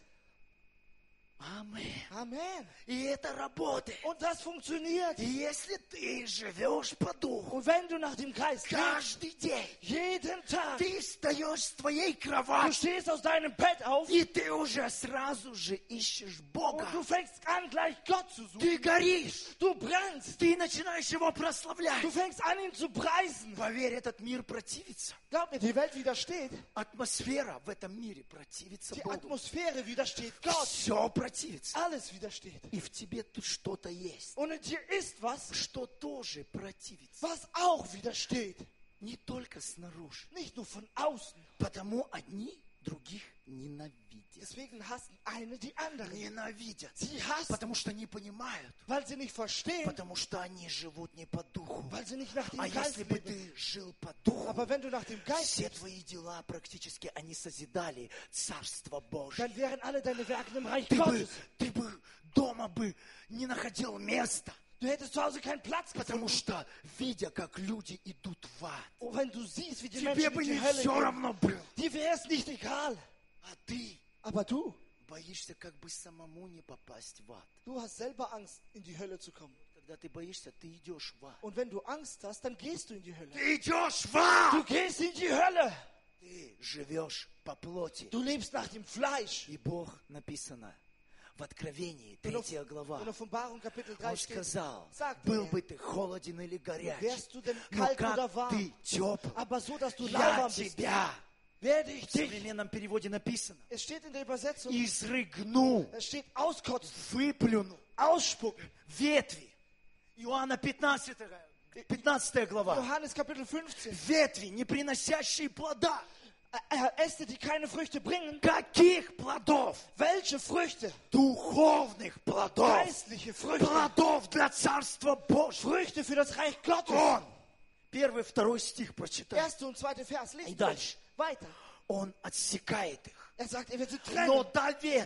Аминь. Amen. И это работает. Und das funktioniert. И если ты живешь по духу, Und wenn du nach dem Geist lebst, каждый день jeden Tag, ты встаешь с твоей du кровати, stehst aus deinem Bett auf и ты уже сразу же ищешь Бога. und du fängst an, gleich Gott zu suchen. Ты горишь, Du brennst. ты начинаешь Его прославлять. Du fängst an, ihn zu preisen. Поверь, этот мир противится. Glaub mir, die Welt widersteht. Атмосфера в этом мире противится Die Богу. Atmosphäre widersteht Gott. Все противится. Alles widersteht. И в тебе тут что-то есть, Und in dir ist was, что тоже противится. was auch widersteht. Не только снаружи. Nicht nur von außen. Потому одни других ненавидят. Deswegen hassen eine die andere. Ненавидят. Sie hassen, Потому что не понимают. weil sie nicht verstehen, Потому что они живут не по духу. weil sie nicht nach dem А Geist если бы leben. ты жил по духу, Aber wenn du nach dem Geist все lebst, твои дела практически они созидали Царство Божье. dann wären alle deine Werke im Reich Ты бы, Gottes. ты бы дома бы не находил места. Du hättest zu Hause keinen Platz Потому gefunden. что, видя, как люди идут в ад, Und wenn du siehst, wie die тебе Menschen бы in die не Hölle все gehen, равно было. dir wäre es nicht egal. А ты Aber du, боишься как бы самому не попасть в ад. du hast selber Angst, in die Hölle zu kommen. Когда ты боишься, ты идешь в ад. Und wenn du Angst hast, dann gehst du in die Hölle. Ты идешь в Du ад! gehst in die Hölle. Ты живешь по плоти. Du lebst nach dem Fleisch. И Бог, написано в Откровении, In третья глава, in Offenbarung Kapitel drei Он steht, сказал, sagt был er, бы ты холоден или горячий, wärst du denn но kalt oder как ты warm, теплый, aber so, dass du я lauwarm bist, тебя, werde ich в dich. современном переводе написано, Es steht in der Übersetzung, изрыгну, es steht auskotzen, выплюну ausspucken. ветви. Иоанна пятнадцатая, пятнадцатая глава. Johannes Kapitel fünfzehn. Ветви, не приносящие плода. Äh, Äste, die keine Früchte bringen. Каких плодов? Welche Früchte? Духовных плодов. Geistliche Früchte. Плодов для Царства Божьего. Früchte für das Reich Gottes. Он, первый, второй стих прочитай. Erste und zweite Vers. Lies И дальше. weiter. Он отсекает их. Er sagt, er wird sie Но trennen. та ветвь,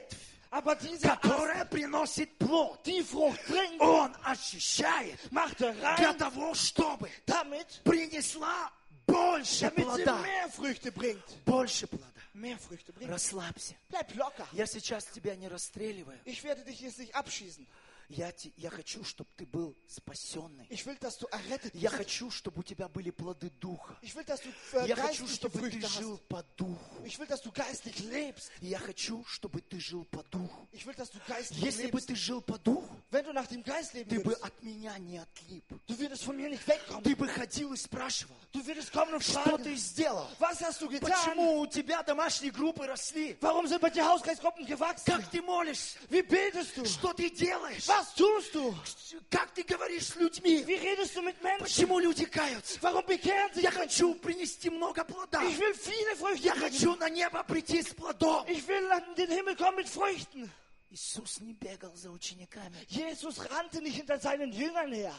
Aber dieser которая приносит плод, die Frucht bringt, он очищает macht er для rein, того, чтобы damit, принесла больше damit sie плода. mehr Früchte bringt. Больше плода. Mehr Früchte bringt. Расслабься. Bleib locker. Я сейчас тебя не расстреливаю. Ich werde dich jetzt nicht abschießen. Я, те- я хочу, чтобы ты был спасенный. Ich will, dass du errettet Я bist. хочу, чтобы у тебя были плоды Духа. Ich will, dass du äh, Я хочу, geistliche чтобы ты Früchte жил hast. по Духу. Ich will, dass du geistlich lebst. Я хочу, чтобы ты жил по Духу. Ich will, dass du geistlich Если бы lebst. ты жил по Духу, Wenn du nach dem Geist leben ты бы würdest, от меня не отлип. du würdest von mir nicht wegkommen. Ты бы ходил и спрашивал, Du würdest kommen und что fragen, ты сделал? was hast du getan? Почему у тебя домашние группы росли? Warum sind bei dir Hauskreisgruppen gewachsen? Как ты молишься? Wie betest du? Что ты делаешь? Was tust du? Как ты говоришь с людьми? Wie redest du mit Menschen? Почему люди каются? Warum bekehren sich Я Menschen? хочу принести много плода. Ich will viele Früchte Я bringen. хочу на небо прийти с плодом. Ich will an den Himmel kommen mit Früchten. Иисус не бегал за учениками. Jesus rannte nicht hinter seinen Jüngern her.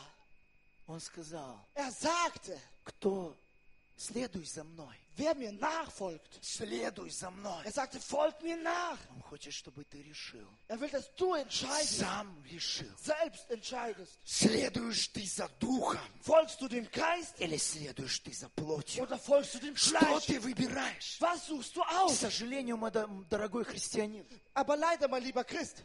Он сказал, Er sagte, кто следуй за мной, wer mir nachfolgt. следуй за мной. Er sagte, folgt mir nach. Он хочет, чтобы ты решил. Er will, dass du entscheidest, Сам решил. selbst entscheidest. Следуешь ты за Духом Folgst du dem Geist или следуешь ты за плотью? oder folgst du dem Что Fleisch? ты выбираешь? Was suchst du К aus? сожалению, мой до- дорогой христианин, Aber leider, mein lieber Christ,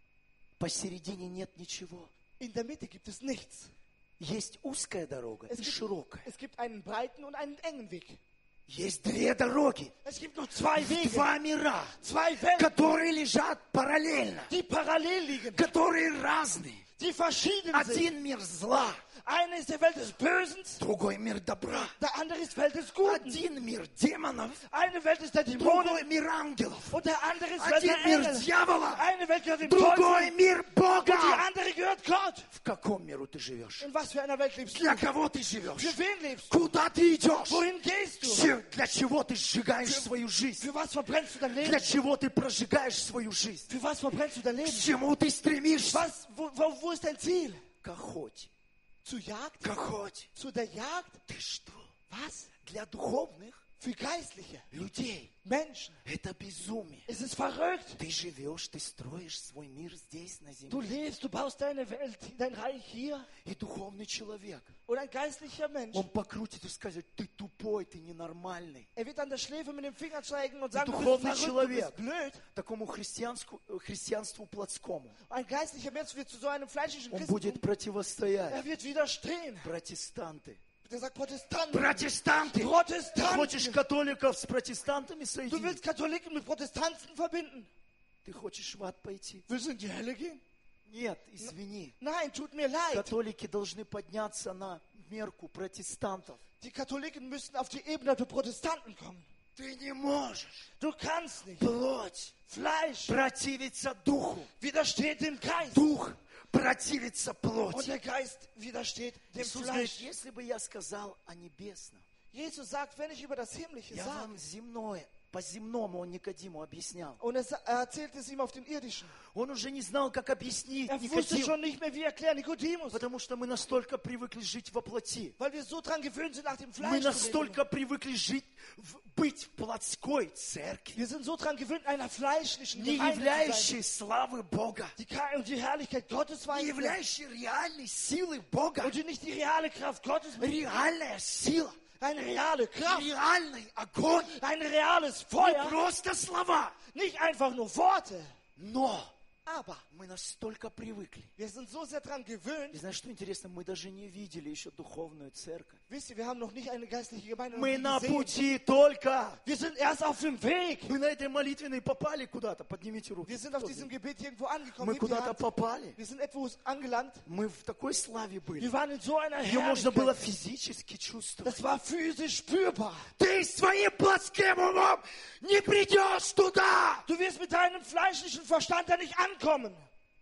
посередине нет ничего. in der Mitte gibt es nichts. Есть узкая дорога Es и gibt, широкая. es gibt einen breiten und einen engen Weg. Есть две дороги, Es gibt nur zwei Wege, два мира, zwei Welten, которые лежат параллельно, die parallel liegen, которые разные. die verschieden sind. Один мир зла, Eine ist die Welt des Bösen, другой мир добра. der andere ist die Welt des Guten. Один мир демонов, Eine Welt ist der Dämonen другой мир ангелов. und der andere ist die Welt Один der мир Engel. дьявола, Eine Welt gehört dem другой Teufel мир und die Бога. andere gehört Gott. В каком миру ты живешь? In was für einer Welt lebst du? Для кого ты живешь? Für wen lebst du? Куда ты идешь? Wohin gehst du? Че- Для чего ты сжигаешь свою жизнь? Für was verbrennst du dein Leben? Для чего ты прожигаешь свою жизнь? Für was verbrennst du dein К Leben? чему ты стремишься? Was, wo, wo, wo ist dein Ziel? К охоте. Zur Jagd? К охоте. Zu der Jagd? Ты что? Was? Для духовных Für Geistliche. людей Menschen. это безумие. Es ist verrückt. Ты живешь, ты строишь свой мир здесь, на Du земле. lebst, du baust deine Welt, dein Reich hier. И духовный человек, Und ein geistlicher Mensch, он покрутит и скажет, ты тупой, ты ненормальный. er wird an der Schläfe mit dem Finger zeigen und sagen, du bist Духовный verrückt, du человек, bist blöd. такому христианску- э, христианству плотскому, Ein geistlicher Mensch wird zu so einem fleischlichen он будет Christen. противостоять. Er wird widerstehen. Протестанты. Der sagt Protestanten. Протестанты! Ты Protestanten. хочешь католиков с протестантами Du соединить? willst Katholiken mit Protestanten verbinden. Ты хочешь в ад пойти? Willst du in die Hölle gehen? Нет, извини. Nein, tut mir leid. Католики должны подняться на мерку протестантов. Die Katholiken müssten auf die Ebene der Protestanten kommen. Ты не можешь. Du kannst nicht. Плоть Fleisch противится духу. widersteht dem Geist. Дух противится Und плоти. der Geist widersteht dem Иисус говорит, Fleisch. если бы я сказал о небесном, Jesus sagt, wenn ich über das Himmlische я sage, вам земное, по-земному он Никодиму объяснял. und er, sa- er erzählt es ihm auf dem Irdischen. Он уже не знал, как объяснить Er wusste Никодиму, schon nicht mehr, wie erklären Nikodemus. потому что мы настолько привыкли жить во плоти. Weil wir so dran gewöhnt sind, nach dem Мы Fleisch zu leben. настолько привыкли жить, в- быть в плотской церкви, Wir sind so dran gewöhnt, einer fleischlichen не Gemeinde zu sein, являющей славы Бога, die ke- und die Herrlichkeit Gottes не wahrnimmt являющей реальной силы Бога. und die nicht die reale Kraft Gottes, Реальная сила, eine reale Kraft, реальный огонь, ein reales не Feuer, просто слова. nicht einfach nur Worte. Но Aber мы настолько привыкли. wir sind so sehr dran И gewöhnt, знаешь, что интересно? Мы даже не видели еще духовную церковь. wisst ihr, wir haben noch nicht eine geistliche Gemeinde noch Мы nie на gesehen. пути только. Wir sind erst auf dem Weg. Мы на этой молитвенной попали куда-то. Поднимите руки. Wir sind auf diesem Gebet irgendwo angekommen. Мы Hebt die куда-то Hand. попали. Wir sind etwo angelangt. Мы в такой славе были. Wir waren in so einer Ее можно было Herrlichkeit. физически чувствовать. Das war physisch spürbar. Ты своим плотским умом не придешь туда. Du wirst mit deinem fleischlichen Verstand da nicht ankommen,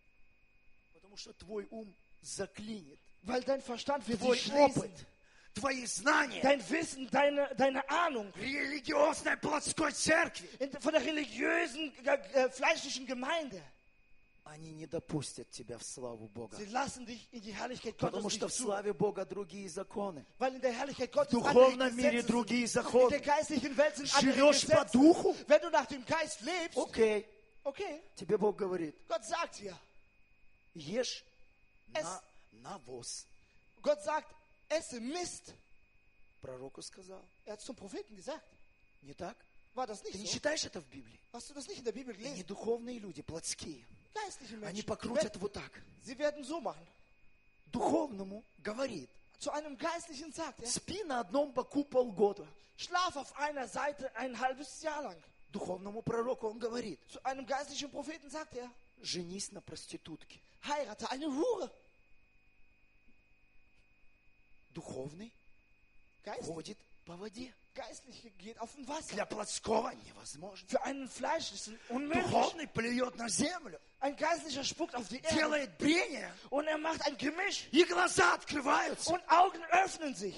Потому что твой ум заклинит. weil dein Verstand wird Твой sich schließen. опыт, твои знания Dein Wissen, deine, deine Ahnung религиозной плотской церкви, in, von der religiösen, äh, fleischlichen Gemeinde, они не допустят тебя в славу Бога. sie lassen dich in die Herrlichkeit Gottes Потому что nicht в zu. славе Бога другие законы. Weil in der Herrlichkeit В Gottes andere духовном мире Gesetze другие sind. In законы. der geistlichen Welt sind andere Живешь по Gesetze. духу? Wenn du nach dem Geist lebst, Окей. Okay, Тебе Бог говорит, Gott sagt dir, ешь Es- на навоз. Gott sagt, esse Mist. Пророку сказал. Er hat es zum Propheten gesagt. Не так? War das Ты nicht не so? читаешь это в Библии? Hast du das nicht in der Bibel И не gelesen? духовные люди, плотские. Geistliche Они Menschen. покрутят вот так. Sie werden so machen. Духовному говорит, Zu einem Geistlichen sagt er, спи на одном боку полгода. schlaf auf einer Seite ein halbes Jahr lang. Духовному пророку он говорит, Zu einem geistlichen Propheten sagt er, женись на проститутке. heirate eine Hure. Духовный Geist, ходит по воде. Geistliche geht auf dem Wasser. Для плотского невозможно. Für einen Fleischlichen unmöglich. Духовный плюет на землю, Ein Geistlicher spuckt auf die Erde делает брение, und er macht ein Gemisch и глаза открываются. und Augen öffnen sich.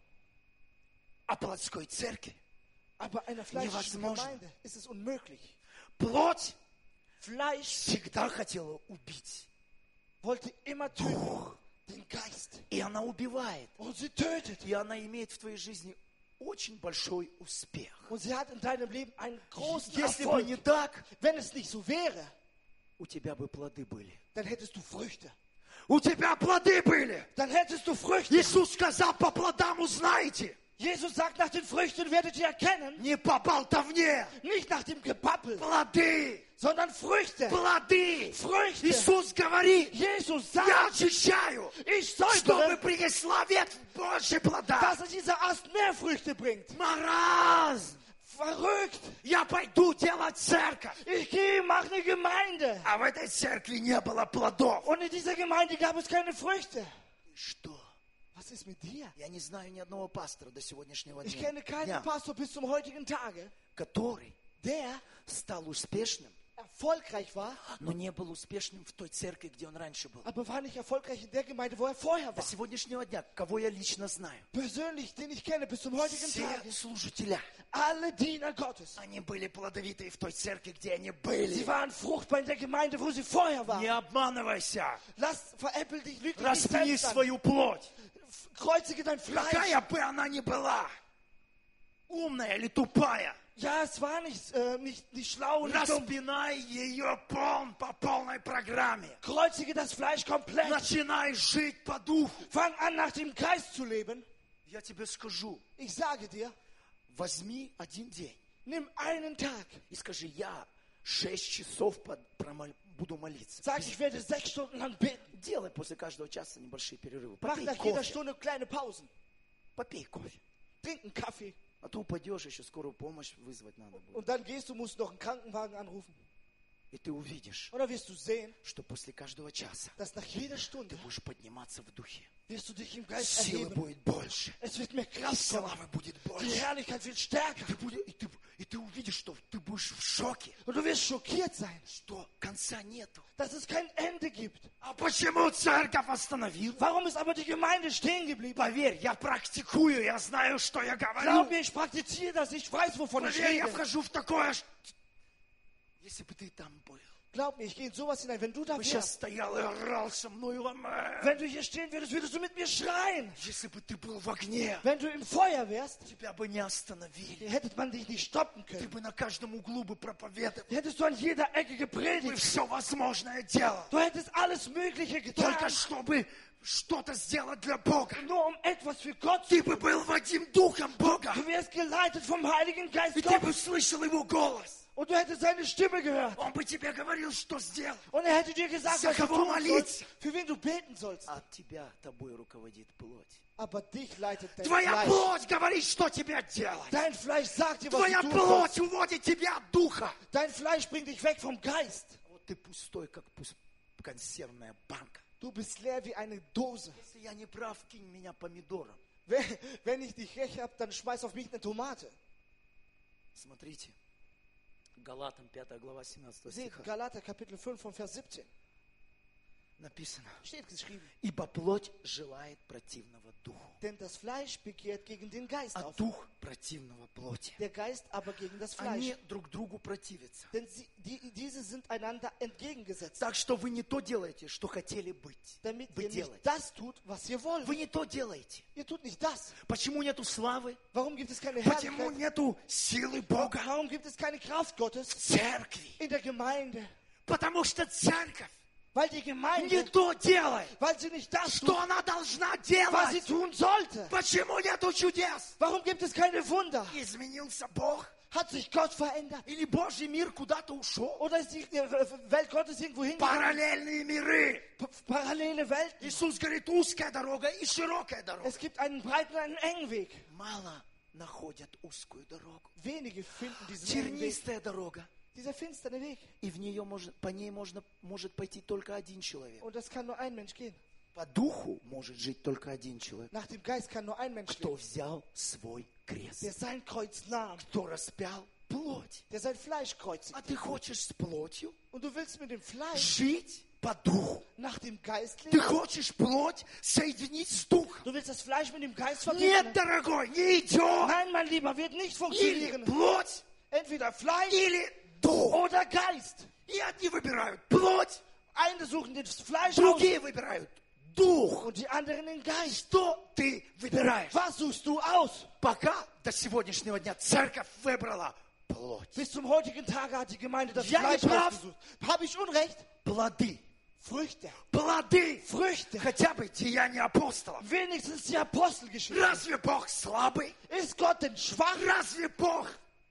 А плотской церкви Aber einer fleischlichen Невозможно. Gemeinde ist es unmöglich. плоть Fleisch всегда хотела убить. wollte immer töten, den Geist. И она убивает. Und sie tötet. И она имеет в твоей жизни очень большой успех. Und sie hat in deinem Leben einen großen Если бы Erfolg. не так, Wenn es nicht so wäre, у тебя бы плоды были. dann hättest du Früchte. У тебя плоды были. Dann hättest du Früchte. Иисус сказал, по плодам узнаете. Jesus sagt, nach den Früchten werdet ihr erkennen, Не по болтовне. nicht nach dem Gebabbel, Плоды. sondern Früchte. Плоды. Früchte. Иисус говорит, Jesus я sagt, очищаю, ich чтобы säubere, принесла ветвь больше плода. dass dieser Ast mehr Früchte bringt. Маразм. Verrückt. Я пойду делать церковь. Ich gehe, mache eine Gemeinde. А в этой церкви не было плодов. Und in dieser Gemeinde gab es keine Früchte. Что? Was ist mit dir? Я не знаю ни одного пастора до сегодняшнего Ich дня, kenne keinen дня, Pastor bis zum heutigen Tage, который der стал успешным, erfolgreich war, но не был успешным в той церкви, где он раньше был. aber war nicht erfolgreich in der Gemeinde, wo er vorher До war. сегодняшнего дня, кого я лично знаю, Persönlich, den ich kenne bis zum heutigen все Tage, служителя, alle Diener Gottes. они были плодовитые в той церкви, где они Sie были. waren fruchtbar in der Gemeinde, wo sie vorher Не waren. обманывайся, Lass, veräppel dich, lüg dich nicht распни selbst an. свою плоть. Kreuzige dein Fleisch. Какая бы она ни была, умная или тупая, Ja, es war nicht, äh, nicht, nicht schlau und nicht dumm. распинай ее пол, по полной программе. Kreuzige das Fleisch komplett. Начинай жить по духу. Fang an, nach dem Geist zu leben. Я тебе скажу, Ich sage dir, возьми один день nimm einen Tag. и скажи, я шесть часов под- промол- буду молиться. Sag, ich werde sechs Stunden lang beten. Делай после каждого часа небольшие перерывы. Mach Попей nach jeder кофе. Stunde kleine Pausen. Попей кофе. Trink einen Kaffee. А то упадешь, еще скорую помощь вызвать надо будет. Und dann gehst du, musst noch einen Krankenwagen anrufen. И ты увидишь, Und dann wirst du sehen, что после каждого часа dass nach jeder Stunde ты будешь подниматься в духе. wirst du dich im Geist Силы erheben. будет больше. Es wird mehr И Kraft kommen. славы будет Die больше. Herrlichkeit wird stärker. Ты будешь- и, ты, и ты увидишь, что ты будешь в шоке, Und du wirst schockiert sein, что конца нету. dass es kein Ende gibt. А почему церковь остановилась? Warum ist aber die Gemeinde stehen geblieben? Поверь, я практикую, я знаю, что я Glaub говорю. mir, ich praktiziere das, ich weiß, wovon ich Поверь, я rede. вхожу в такое, что... Если бы ты там был, Glaub mir, ich gehe in sowas hinein. Wenn du da бы сейчас wärst, стоял и орал со мной, ломая. wenn du hier stehen würdest, würdest du mit mir schreien. Если бы ты был в огне, Wenn du im Feuer wärst, тебя бы не остановили. hätte man dich nicht stoppen Ты können. бы на каждом углу бы проповедовал. Hättest du an jeder Ecke Ты gepredigt. все возможное делал. Du hättest alles Mögliche Только getan, чтобы что-то сделать для Бога. nur um etwas für Gott zu Ты бы был Вадим Духом Бога. Du wärst geleitet vom Heiligen Geist И ты бы Gottes. слышал его голос. Und du hättest seine Stimme gehört. Он бы тебе говорил, что сделать. Und er hätte dir gesagt, За was du кого tun молиться? sollst, für wen du beten sollst. От тебя тобой руководит плоть. Aber dich leitet dein Твоя Fleisch. плоть говорит, что тебе делать. Dein Fleisch sagt dir, was Твоя du tun sollst. плоть уводит тебя от духа. Dein Fleisch bringt dich weg vom Geist. Вот ты пустой, как пус- консервная банка. Du bist leer wie eine Dose. Если я не прав, кинь меня помидором. Wenn, wenn ich dich recht habe, dann schmeiß auf mich eine Tomate. Смотрите. Галатам пятая глава семнадцатого Seht стиха. Galater Kapitel fünf von Vers siebzehn. Написано. Steht geschrieben. Ибо плоть желает противного духу, Denn das Fleisch begehrt gegen den Geist а auf. дух противного плоти. Der Geist aber gegen das Они Fleisch. друг другу противятся. Denn sie, die, diese sind einander entgegengesetzt. Так что вы не то делаете, что хотели быть. Damit Вы ihr nicht делаете. das tut, was ihr wollt. Вы не то делаете. Ihr tut nicht das. Почему нету славы? Warum gibt es keine Почему Herrlichkeit? нету силы Бога Warum gibt es keine Kraft Gottes в церкви? in der Gemeinde? Потому что церковь Weil die не Gemeinde, то делает, weil sie nicht das что tut, она должна was sie делать. tun sollte. Почему нету чудес? Warum gibt es keine Wunder? Изменился Бог? Hat sich Gott verändert? Или Божий мир куда-то ушел? Oder ist die äh, Welt Gottes irgendwo hingegangen? Параллельные миры. P- Parallele Welten. Иисус говорит, узкая дорога и широкая дорога. Es gibt einen breiten und einen engen Weg. Мало находят узкую дорогу. Wenige finden diesen engen Weg. Тернистая дорога. Dieser finsterne Weg. И в нее может, по ней можно, может пойти только один человек. Und das kann nur ein Mensch gehen. По духу может жить только один человек. Nach dem Geist kann nur ein Mensch Кто leben. взял свой крест. Der sein Kreuz nahm. Кто распял плоть. Der sein Fleisch kreuzigt. А ты хочешь с плотью Und du willst mit dem Fleisch жить по духу. nach dem Geist Ты leben. хочешь плоть соединить с духом. Du willst das Fleisch mit dem Geist Нет, verbinden. дорогой, не идет. Nein, mein Lieber, wird nicht Или funktionieren. плоть, Entweder Fleisch или дух. oder Geist. И одни выбирают плоть, Eine suchen das Fleisch aus другие выбирают дух. und die anderen den Geist. Что ты выбираешь? Was suchst du aus? Пока до сегодняшнего дня церковь выбрала плоть. Bis zum heutigen Tage hat die Gemeinde das Ja, Fleisch ich darf. ausgesucht. Habe ich Unrecht? Плоды. Früchte. Плоды. Früchte. Хотя бы деяния апостолов. Wenigstens die Apostelgeschichte. Разве Бог слабый? Ist Gott denn schwach? Разве Бог,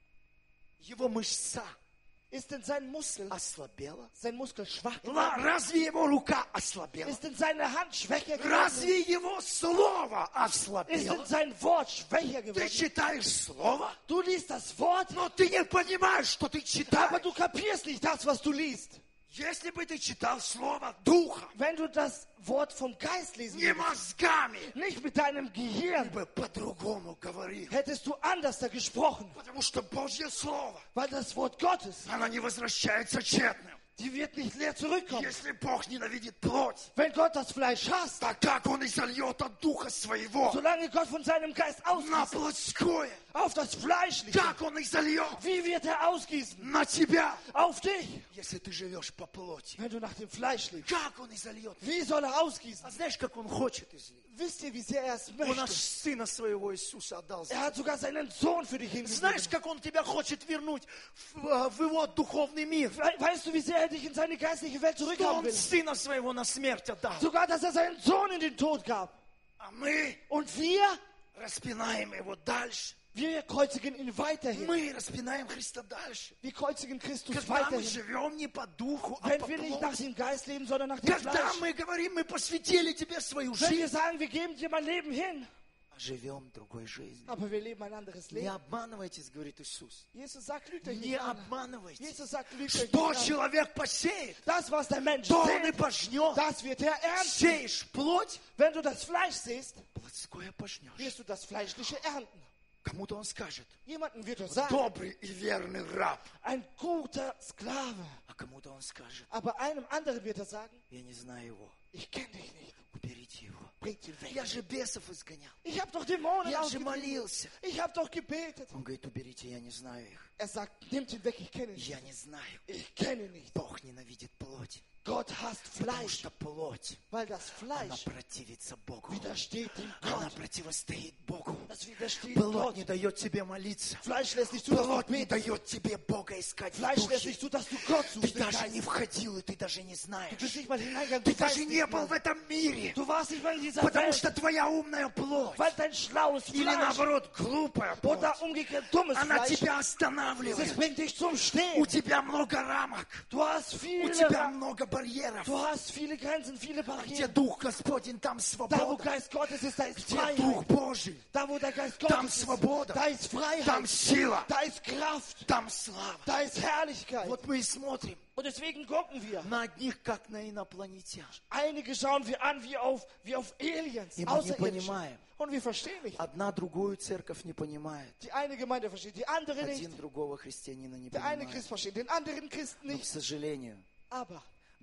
его мышца Ist denn sein Muskel, ослабела? sein Muskel schwach Ла- geworden? Разве его рука ослабела? Ist denn seine Hand schwächer geworden? Разве его слово Ist denn ослабело? sein Wort schwächer Ты geworden? читаешь слово, Du liest das Wort, но ты не понимаешь, что ты aber читаешь. du kapierst nicht das, was du liest. Если бы ты читал слово Духа, Wenn du das Wort vom Geist lesen не würdest, мозгами, nicht mit deinem ты Gehirn, бы по-другому говорил. hättest du anders da gesprochen. Потому что Божье Слово, Weil das Wort Gottes, оно не возвращается тщетным. die wird nicht leer zurückkommen. Если Бог ненавидит плоть, Wenn Gott das Fleisch hasst, так как Он изольет от Духа Своего solange Gott von seinem Geist на ausgießt, плотское, auf das Fleischliche, как Он изольет wie wird er ausgießen? на тебя, Auf dich, если ты живешь по плоти. wenn du nach dem Fleisch lebst. Как Он изольет? Wie soll er ausgießen? А знаешь, как Он хочет излить? Wisst ihr, wie sehr er es Он аж möchte? Сына Своего Иисуса отдал. Er hat sogar seinen Sohn für dich Знаешь, hingegeben. как Он тебя хочет вернуть в, э, в Его духовный мир? We- Weißt du, wie sehr er dich in seine geistliche Welt Что zurückhaben Он will? Сына Своего на смерть отдал. Sogar, dass er seinen Sohn in den Tod gab. А мы Und wir, распинаем Его дальше. wir kreuzigen ihn weiterhin. Мы распинаем Христа дальше. Wir kreuzigen Christus Когда мы weiterhin. живем не по духу, а по Wenn wir nicht nach плоти. dem Geist leben, sondern nach dem Когда Fleisch. мы говорим, мы посвятили Тебе свою Wenn wir жизнь, sagen, wir geben dir mein Leben hin, а живем другой жизнью. aber wir leben ein anderes Не Leben. обманывайтесь, говорит Иисус. Jesus sagt, lügt euch Не nicht an. обманывайтесь. Jesus sagt, lügt euch Что nicht an. человек посеет, Das, was der Mensch то он и sät, пожнет. das wird er ernten. Сеешь плоть, Wenn du das Fleisch siehst, плотское пожнешь. wirst du das Fleischliche ernten. Кому-то он скажет, Jemanden wird er sagen, добрый и верный раб. ein guter Sklave. А кому-то он скажет, Aber einem anderen wird er sagen, я не знаю его, ich kenne dich nicht. уберите его. Bringt ihn weg. Я же бесов изгонял. Ich habe doch Dämonen Я же ausgetrieben. молился. Ich habe doch gebetet. Он говорит, уберите, я не знаю их. Er sagt, nimmt ihn weg, ich kenne ihn nicht. Я не знаю. Ich kenne ihn nicht. Бог ненавидит плоть. Gott hasst Потому Fleisch, что плоть, weil das она Fleisch противится Богу. widersteht dem Она Gott. противостоит Богу. Das widersteht Плоть Gott. не дает тебе молиться. Fleisch lässt nicht zu, dass du Плоть не betest. дает тебе Бога искать в Fleisch lässt духе. nicht zu, dass du Gott Ты suchst. im даже Geist. не входил, и ты даже не Du знаешь. bist nicht mal hineingegangen. Ты Du weißt даже nicht не был mal. в этом мире. Du warst nicht mal in dieser Потому Welt, что твоя умная плоть, weil dein schlaues или Fleisch наоборот глупая плоть, oder umgekehrt dummes она Fleisch, тебя das останавливает. bringt dich zum У Stehen. тебя много рамок, Du hast у viele, тебя много барьеров. du hast viele Grenzen, viele Где Barrieren. Дух Господень, там Da, wo свобода. Geist Gottes ist, da ist Где Дух Freiheit. Божий, Da, wo der Geist там Gottes ist, свобода, da ist там Freiheit. сила, Da ist Kraft. там слава. Da ist Herrlichkeit. Вот мы и смотрим Und deswegen gucken wir. на одних, как на инопланетян. Einige schauen wir an wie auf, wie auf Aliens, И мы не Außerirdische. понимаем. Und wir verstehen nicht. Одна другую церковь не понимает. Die eine Gemeinde versteht, die andere nicht. Один другого христианина не Der eine понимает. Christ versteht, den anderen Christen Но, к nicht. сожалению, Aber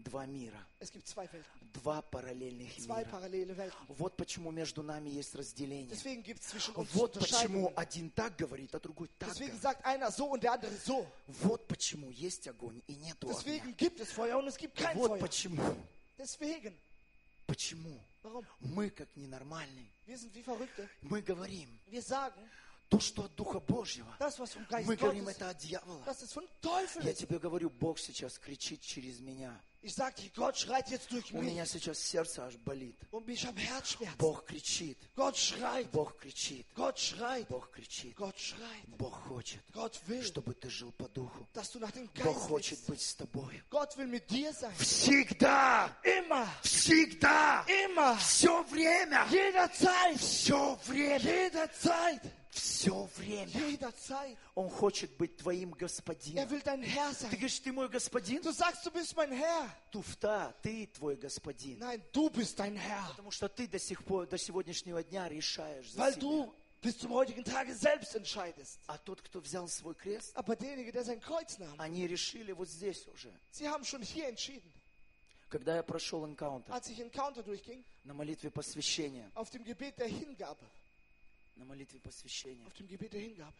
два мира, Es gibt zwei Welten, два параллельных zwei мира. parallele Welten. Вот почему между нами есть разделение. Deswegen gibt es zwischen uns Вот почему Unterscheidungen. один так говорит, а другой так Deswegen говорит. sagt einer so und der andere so. Вот почему есть огонь и нету огня. Deswegen gibt es Feuer und es gibt kein Вот Feuer. почему. Deswegen. Почему? Warum? Мы, как ненормальные, Wir sind wie Verrückte. мы говорим, Wir sagen, то, что от Духа Божьего, das, was vom Geist мы говорим, Gottes, это от дьявола. das ist von Teufel. Я тебе говорю, Бог сейчас кричит через меня. Ich sag dir, Gott schreit jetzt durch У меня mich. сейчас сердце аж болит. Und ich habe Herzschmerzen. Бог кричит, Gott schreit. Бог кричит, Gott schreit. Бог кричит. Gott schreit. Bог хочет, Gott will, чтобы ты жил по Духу. dass du nach dem Бог Geist хочет lebst. быть с тобой. Gott will mit dir sein. Всегда, Immer. всегда, Immer. все время, Jederzeit. все время, Jederzeit. все время. Jederzeit. Он хочет быть твоим Er господином. will dein Herr Ты sein. говоришь, ты мой господин? Du sagst, du bist mein Herr. Туфта, ты твой господин. Nein, du bist dein Herr. Потому что ты до сих пор, до сегодняшнего дня решаешь за Weil себя. du bis zum heutigen Tage selbst entscheidest. А тот, кто взял свой крест, Aber derjenige, der sein Kreuz nahm, они решили вот здесь уже. sie haben schon hier entschieden. Когда я прошел энкаунтер Als ich Encounter durchging, на молитве посвящения, auf dem Gebet der Hingabe, на молитве посвящения, auf dem Gebet der Hingabe,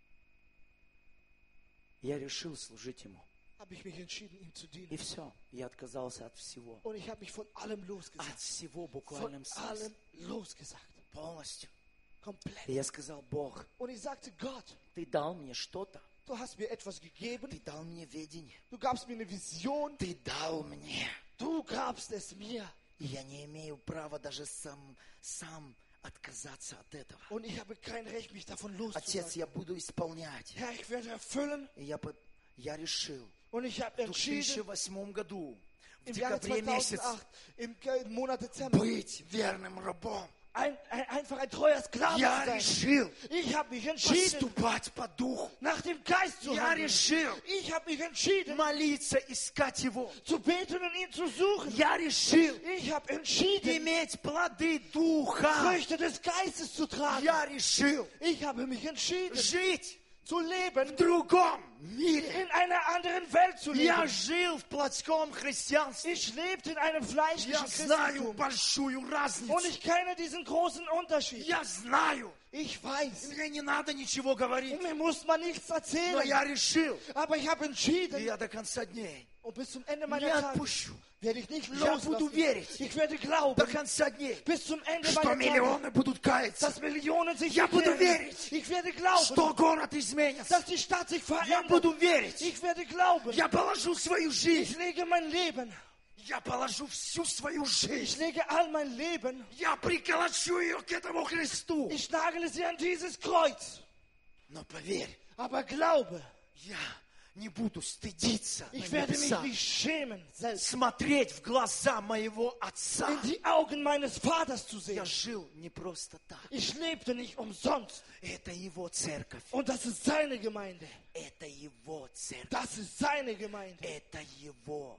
я решил служить Ему. habe ich mich entschieden, ihm zu dienen. И все, я отказался от всего. Und ich habe mich von allem От losgesagt. всего в Von буквальном смысле. allem losgesagt. Полностью. И Komplett. я сказал, Бог, Und ich sagte, Gott, ты dал мне что-то. du hast mir etwas Ты gegeben. дал мне видение. Du gabst mir eine Vision. Ты дал мне. Du gabst es mir. И я не имею права даже сам, сам отказаться от этого. Und ich habe kein Recht, mich davon Отец, loszusagen. я буду исполнять. Herr, ich werde erfüllen. И я, по- я решил Und ich habe в две тысячи entschieden, восьмом году, в im Jahre декабре месяце, zweitausendacht, im Ge- Monat Dezember, быть верным рабом. ein, ein, einfach ein treuer Sklave Я zu sein. решил Ich habe mich entschieden, поступать по духу. nach dem Geist zu Я handeln. решил Ich habe mich entschieden, молиться, искать Его. zu beten und ihn zu suchen. Я решил Ich habe entschieden, иметь плоды Духа. Früchte des Geistes zu tragen. Я решил Ich habe mich entschieden, жить zu leben, в другом мире. in einer anderen Welt zu Я leben. жил в плотском христианстве. Ich lebte in einem Я fleischlichen знаю Christentum. большую Und разницу. ich kenne diesen großen Unterschied. Я знаю. Ich weiß. Мне не надо ничего говорить. Und mir muss man nichts Но erzählen. я решил. Aber ich habe И entschieden, я до конца дней und bis zum Ende не meiner Tage отпущу. werde ich nicht Я буду loslassen. верить Ich werde до glauben, конца дней, bis zum Ende что meiner Tage, миллионы будут каяться, dass Millionen sich Я буду bekehren. верить, Ich werde glauben, что город изменится. dass die Stadt sich Я verändert. буду верить. Ich werde glauben, Я положу свою жизнь. ich lege mein Leben, Я положу всю свою ich жизнь. lege all mein Leben, Я приколочу ее к этому Христу. ich nagele sie an dieses Kreuz. Но поверь, Aber glaube, я не буду стыдиться на ich werde mich небеса, nicht schämen, selbst смотреть в глаза моего Отца. in die Augen meines Vaters zu Я sehen. жил не просто так. Ich lebte nicht umsonst. Это Его церковь. Und das ist seine Gemeinde. Это Его церковь. Das ist seine Gemeinde. Это Его,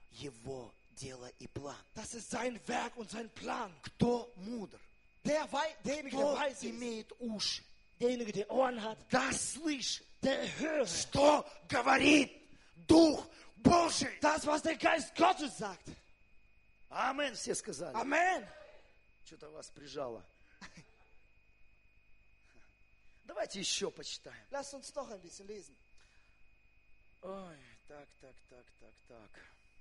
Его дело и план. Das ist sein Werk und sein Plan. Кто мудр? Der, wei- derjenige, der Кто weiß ist, имеет уши? derjenige, der Ohren hat, Да слышит, der höre что говорит Дух Божий. das, was der Geist Gottes sagt. Амен, все сказали. Amen. Что-то вас прижало. Давайте еще почитаем. Lasst uns noch ein bisschen lesen. Ой, так, так, так, так, так.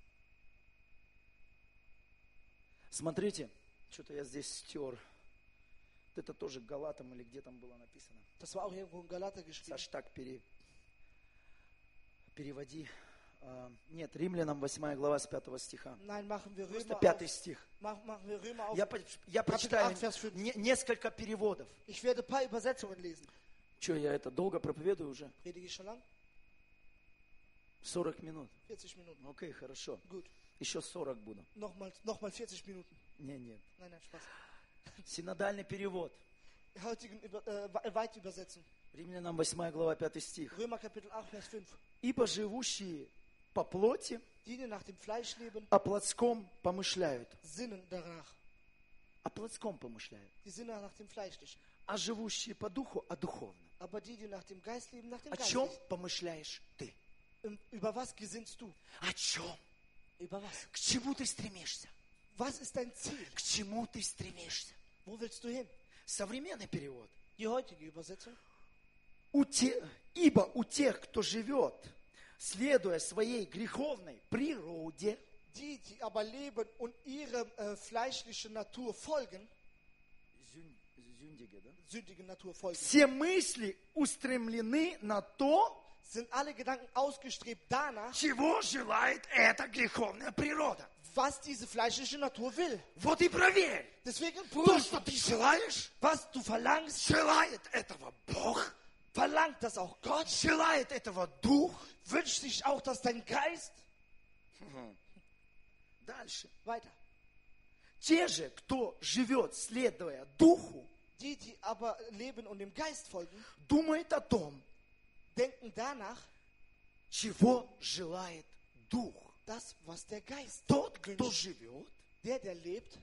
Смотрите, что-то я здесь стер. Это тоже к Галатам или где там было написано. Das war auch irgendwo in Galater geschrieben. Саш, так пере... переводи. А, нет, Римлянам восьмая глава с пятого стиха. Nein, machen wir Просто Römer пятый auf. стих. Mach, machen wir Römer auf. Я, по- я Kapitel прочитаю acht, Vers fünf. не- несколько переводов. Ich werde ein paar Übersetzungen lesen. Что, я это долго проповедую уже? Predige ich schon lang? сорок минут. vierzig Minuten. Окей, хорошо. Gut. Еще сорок буду. Nochmal, nochmal vierzig Minuten. Не, нет. Nein, nein, Spaß. Синодальный перевод. Heutigen Über, äh, Weitübersetzung. Римлянам восьмая глава пятый стих. Römer Kapitel acht, Vers fünf. Ибо живущие по плоти Die, die nach dem Fleisch leben, о плотском помышляют. sinnen danach. О плотском помышляют. Die sinnen nach dem Fleischlichen. А живущие по духу о духовном. Aber die, die nach dem Geist leben, nach dem О чем Geistlichen. помышляешь ты? Ähm, Über was gesinnst du? О чем Über was? К чему ты стремишься? Was ist dein Ziel? К чему ты стремишься? Wo willst du hin? Современный перевод. Die heutige Übersetzung. У те- Ибо у тех, кто живет, следуя своей греховной природе, Die, die aber leben und ihrer äh, fleischlichen Natur folgen, Зюн- зюндиге, да? sündigen Natur folgen, все мысли устремлены на то, sind alle Gedanken ausgestrebt danach, чего желает эта греховная природа. was diese fleischliche Natur will. Вот и проверь. Deswegen То, prüf, что ты желаешь, was du verlangst, желает этого Бог, verlangt das auch Gott, желает этого Дух. wünscht sich auch, dass dein Geist, Дальше. weiter, Те же, кто живет, следуя Духу, die, die aber leben und dem Geist folgen, думает о том, denken danach, чего желает Дух. das, was der Geist Тот, кто wünscht. живет, Der, der lebt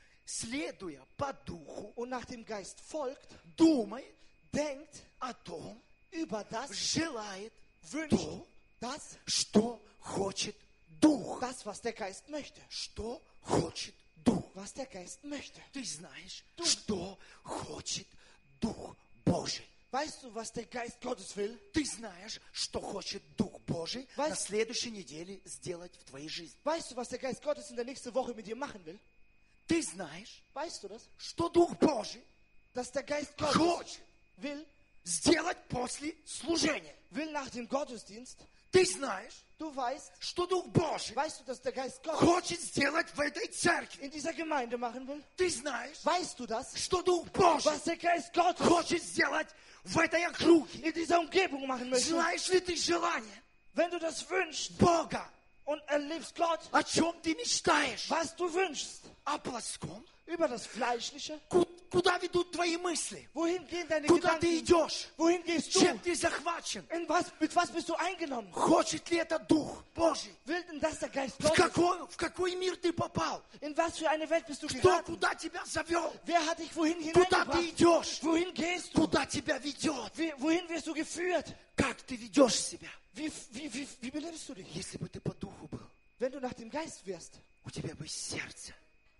следуя по Духу, und nach dem Geist folgt, думает denkt о том, über das, желает wünscht то, das, что хочет Дух. das, was der Geist möchte. Что хочет Дух. Was der Geist möchte. Ты знаешь, что хочет Дух Божий. Weißt du, was der Geist Gottes will? Ты знаешь, что хочет Дух Божий Weiß- на следующей неделе сделать в твоей жизни. Weißt du, was der Geist Gottes in der nächsten Woche mit dir machen will? Ты знаешь, Weißt du das? что Дух Божий Dass der Geist Gottes хочет will, сделать после служения. will nach dem Gottesdienst. Ты знаешь, Du weißt, что Дух Божий weißt du, dass der Geist Gottes хочет сделать в этой церкви. in dieser Gemeinde machen will? Ты знаешь, Weißt du das? что Дух Божий Was der Geist Gottes хочет сделать в этой округе. in dieser Umgebung machen möchte? Знаешь ли ты желание Wenn du das wünschst Бога? und erlebst Gott, О чем ты мечтаешь? was du wünschst, О плоском? über das Fleischliche, Ку- Куда ведут твои мысли? wohin gehen deine Куда ты Gedanken? идешь? Wohin gehst Чем du? ты захвачен? In was, mit was bist du eingenommen? Хочет ли это Дух Божий? Will denn das der Geist В Gottes? какой, в какой мир ты попал? In was für eine Welt bist du Кто geraten? куда тебя завел? Wer hat dich wohin Куда ты hineingebracht? идешь? Wohin gehst du? Куда тебя ведет? Wie, wohin wirst du geführt? Как ты ведешь себя? Wie, wie, wie, wie belebst du dich? Если бы ты по Духу был, Wenn du nach dem Geist wirst, у тебя бы сердце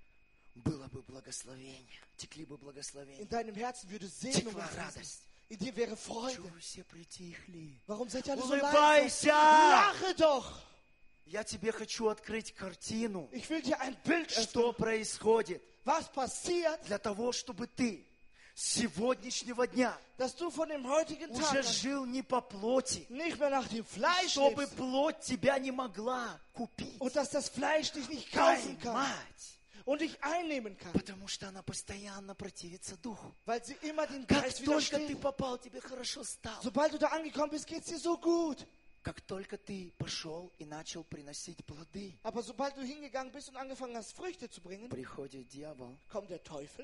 было бы благословение, текли бы in благословения. deinem Herzen würde Segnung Текла fließen. радость. In dir wäre Чего Freude. вы все притихли? Warum seid ihr alle so leise? Улыбайся! Lache doch! Я тебе хочу открыть картину, Ich will dir ein Bild что öffnen. происходит Was passiert, для того, чтобы ты с сегодняшнего дня dass du von dem heutigen Tag уже an жил не по плоти, nicht mehr nach dem Fleisch чтобы lebst плоть тебя не могла купить, und dass das Fleisch dich nicht kaufen kann поймать, und dich einnehmen kann, потому что она постоянно противится Духу. weil sie immer den Как Geist только ты widersteht. попал, тебе хорошо стало. Sobald du da angekommen bist, geht's dir so gut. Как только ты пошел и начал приносить плоды, Aber sobald du hingegangen bist und angefangen hast, Früchte zu bringen, приходит дьявол kommt der Teufel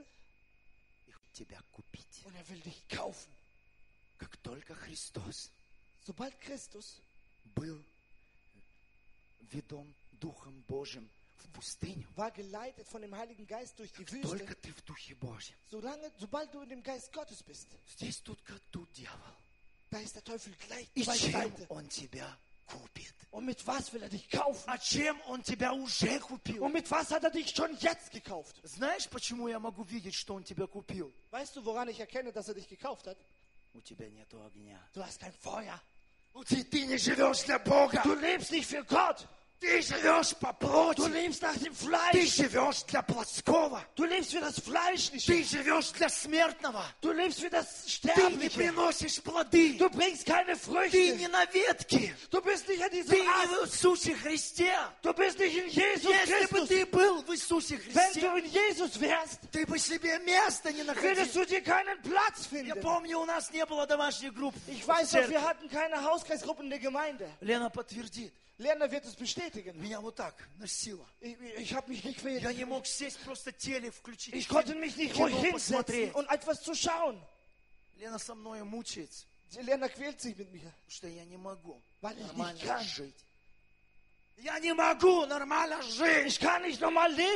и хочет тебя купить. und er will dich kaufen. Как только Христос Sobald Christus был ведом Духом Божьим в пустыню, war geleitet von dem Heiligen Geist durch die только Wüste, ты в Духе Божьем. solange, sobald du in dem Geist Gottes bist, Здесь тут как тут дьявол. da ist der Teufel gleich И чем beiseite. он тебя купит? Und mit was will er dich kaufen? А чем он тебя уже купил? Und mit was hat er dich schon jetzt gekauft? Знаешь, почему я могу видеть, что он тебя купил? Weißt du, woran ich erkenne, dass er dich gekauft hat? У тебя нету огня. Du hast kein Feuer. Ты, ты не живешь для Бога. Du lebst nicht für Gott. Ты живешь по плоти. Du lebst nach dem Ты Fleisch. живешь для плотского. Du lebst für das Fleischliche. Ты живешь для смертного. Du lebst für das Ты не Sterbliche. приносишь плоды. Du bringst keine Ты Früchte. не на ветке. Du bist nicht an diesem Ты не Ast. в Иисусе Христе. Du bist nicht in Jesus Если бы Christus. ты был в Иисусе Wenn du Христе, in Jesus wärst, ты бы себе места не würdest находил. du dir keinen Platz Я finden. помню, у нас не было домашних групп. Ich в weiß noch, церкви. wir hatten keine Hauskreisgruppen in der Gemeinde. Лена подтвердит. Lerner wird es bestätigen. Меня вот так носило. Ich, ich habe mich gequält. Я не мог сесть, просто теле включить. Ich konnte mich nicht кино ruhig hinsetzen посмотреть. und etwas zu schauen. Лена со мной мучается, Lerner quält sich mit mir. потому что я не могу Weil ich нормально nicht kann. жить. Я не могу нормально жить. Ich kann nicht normal leben.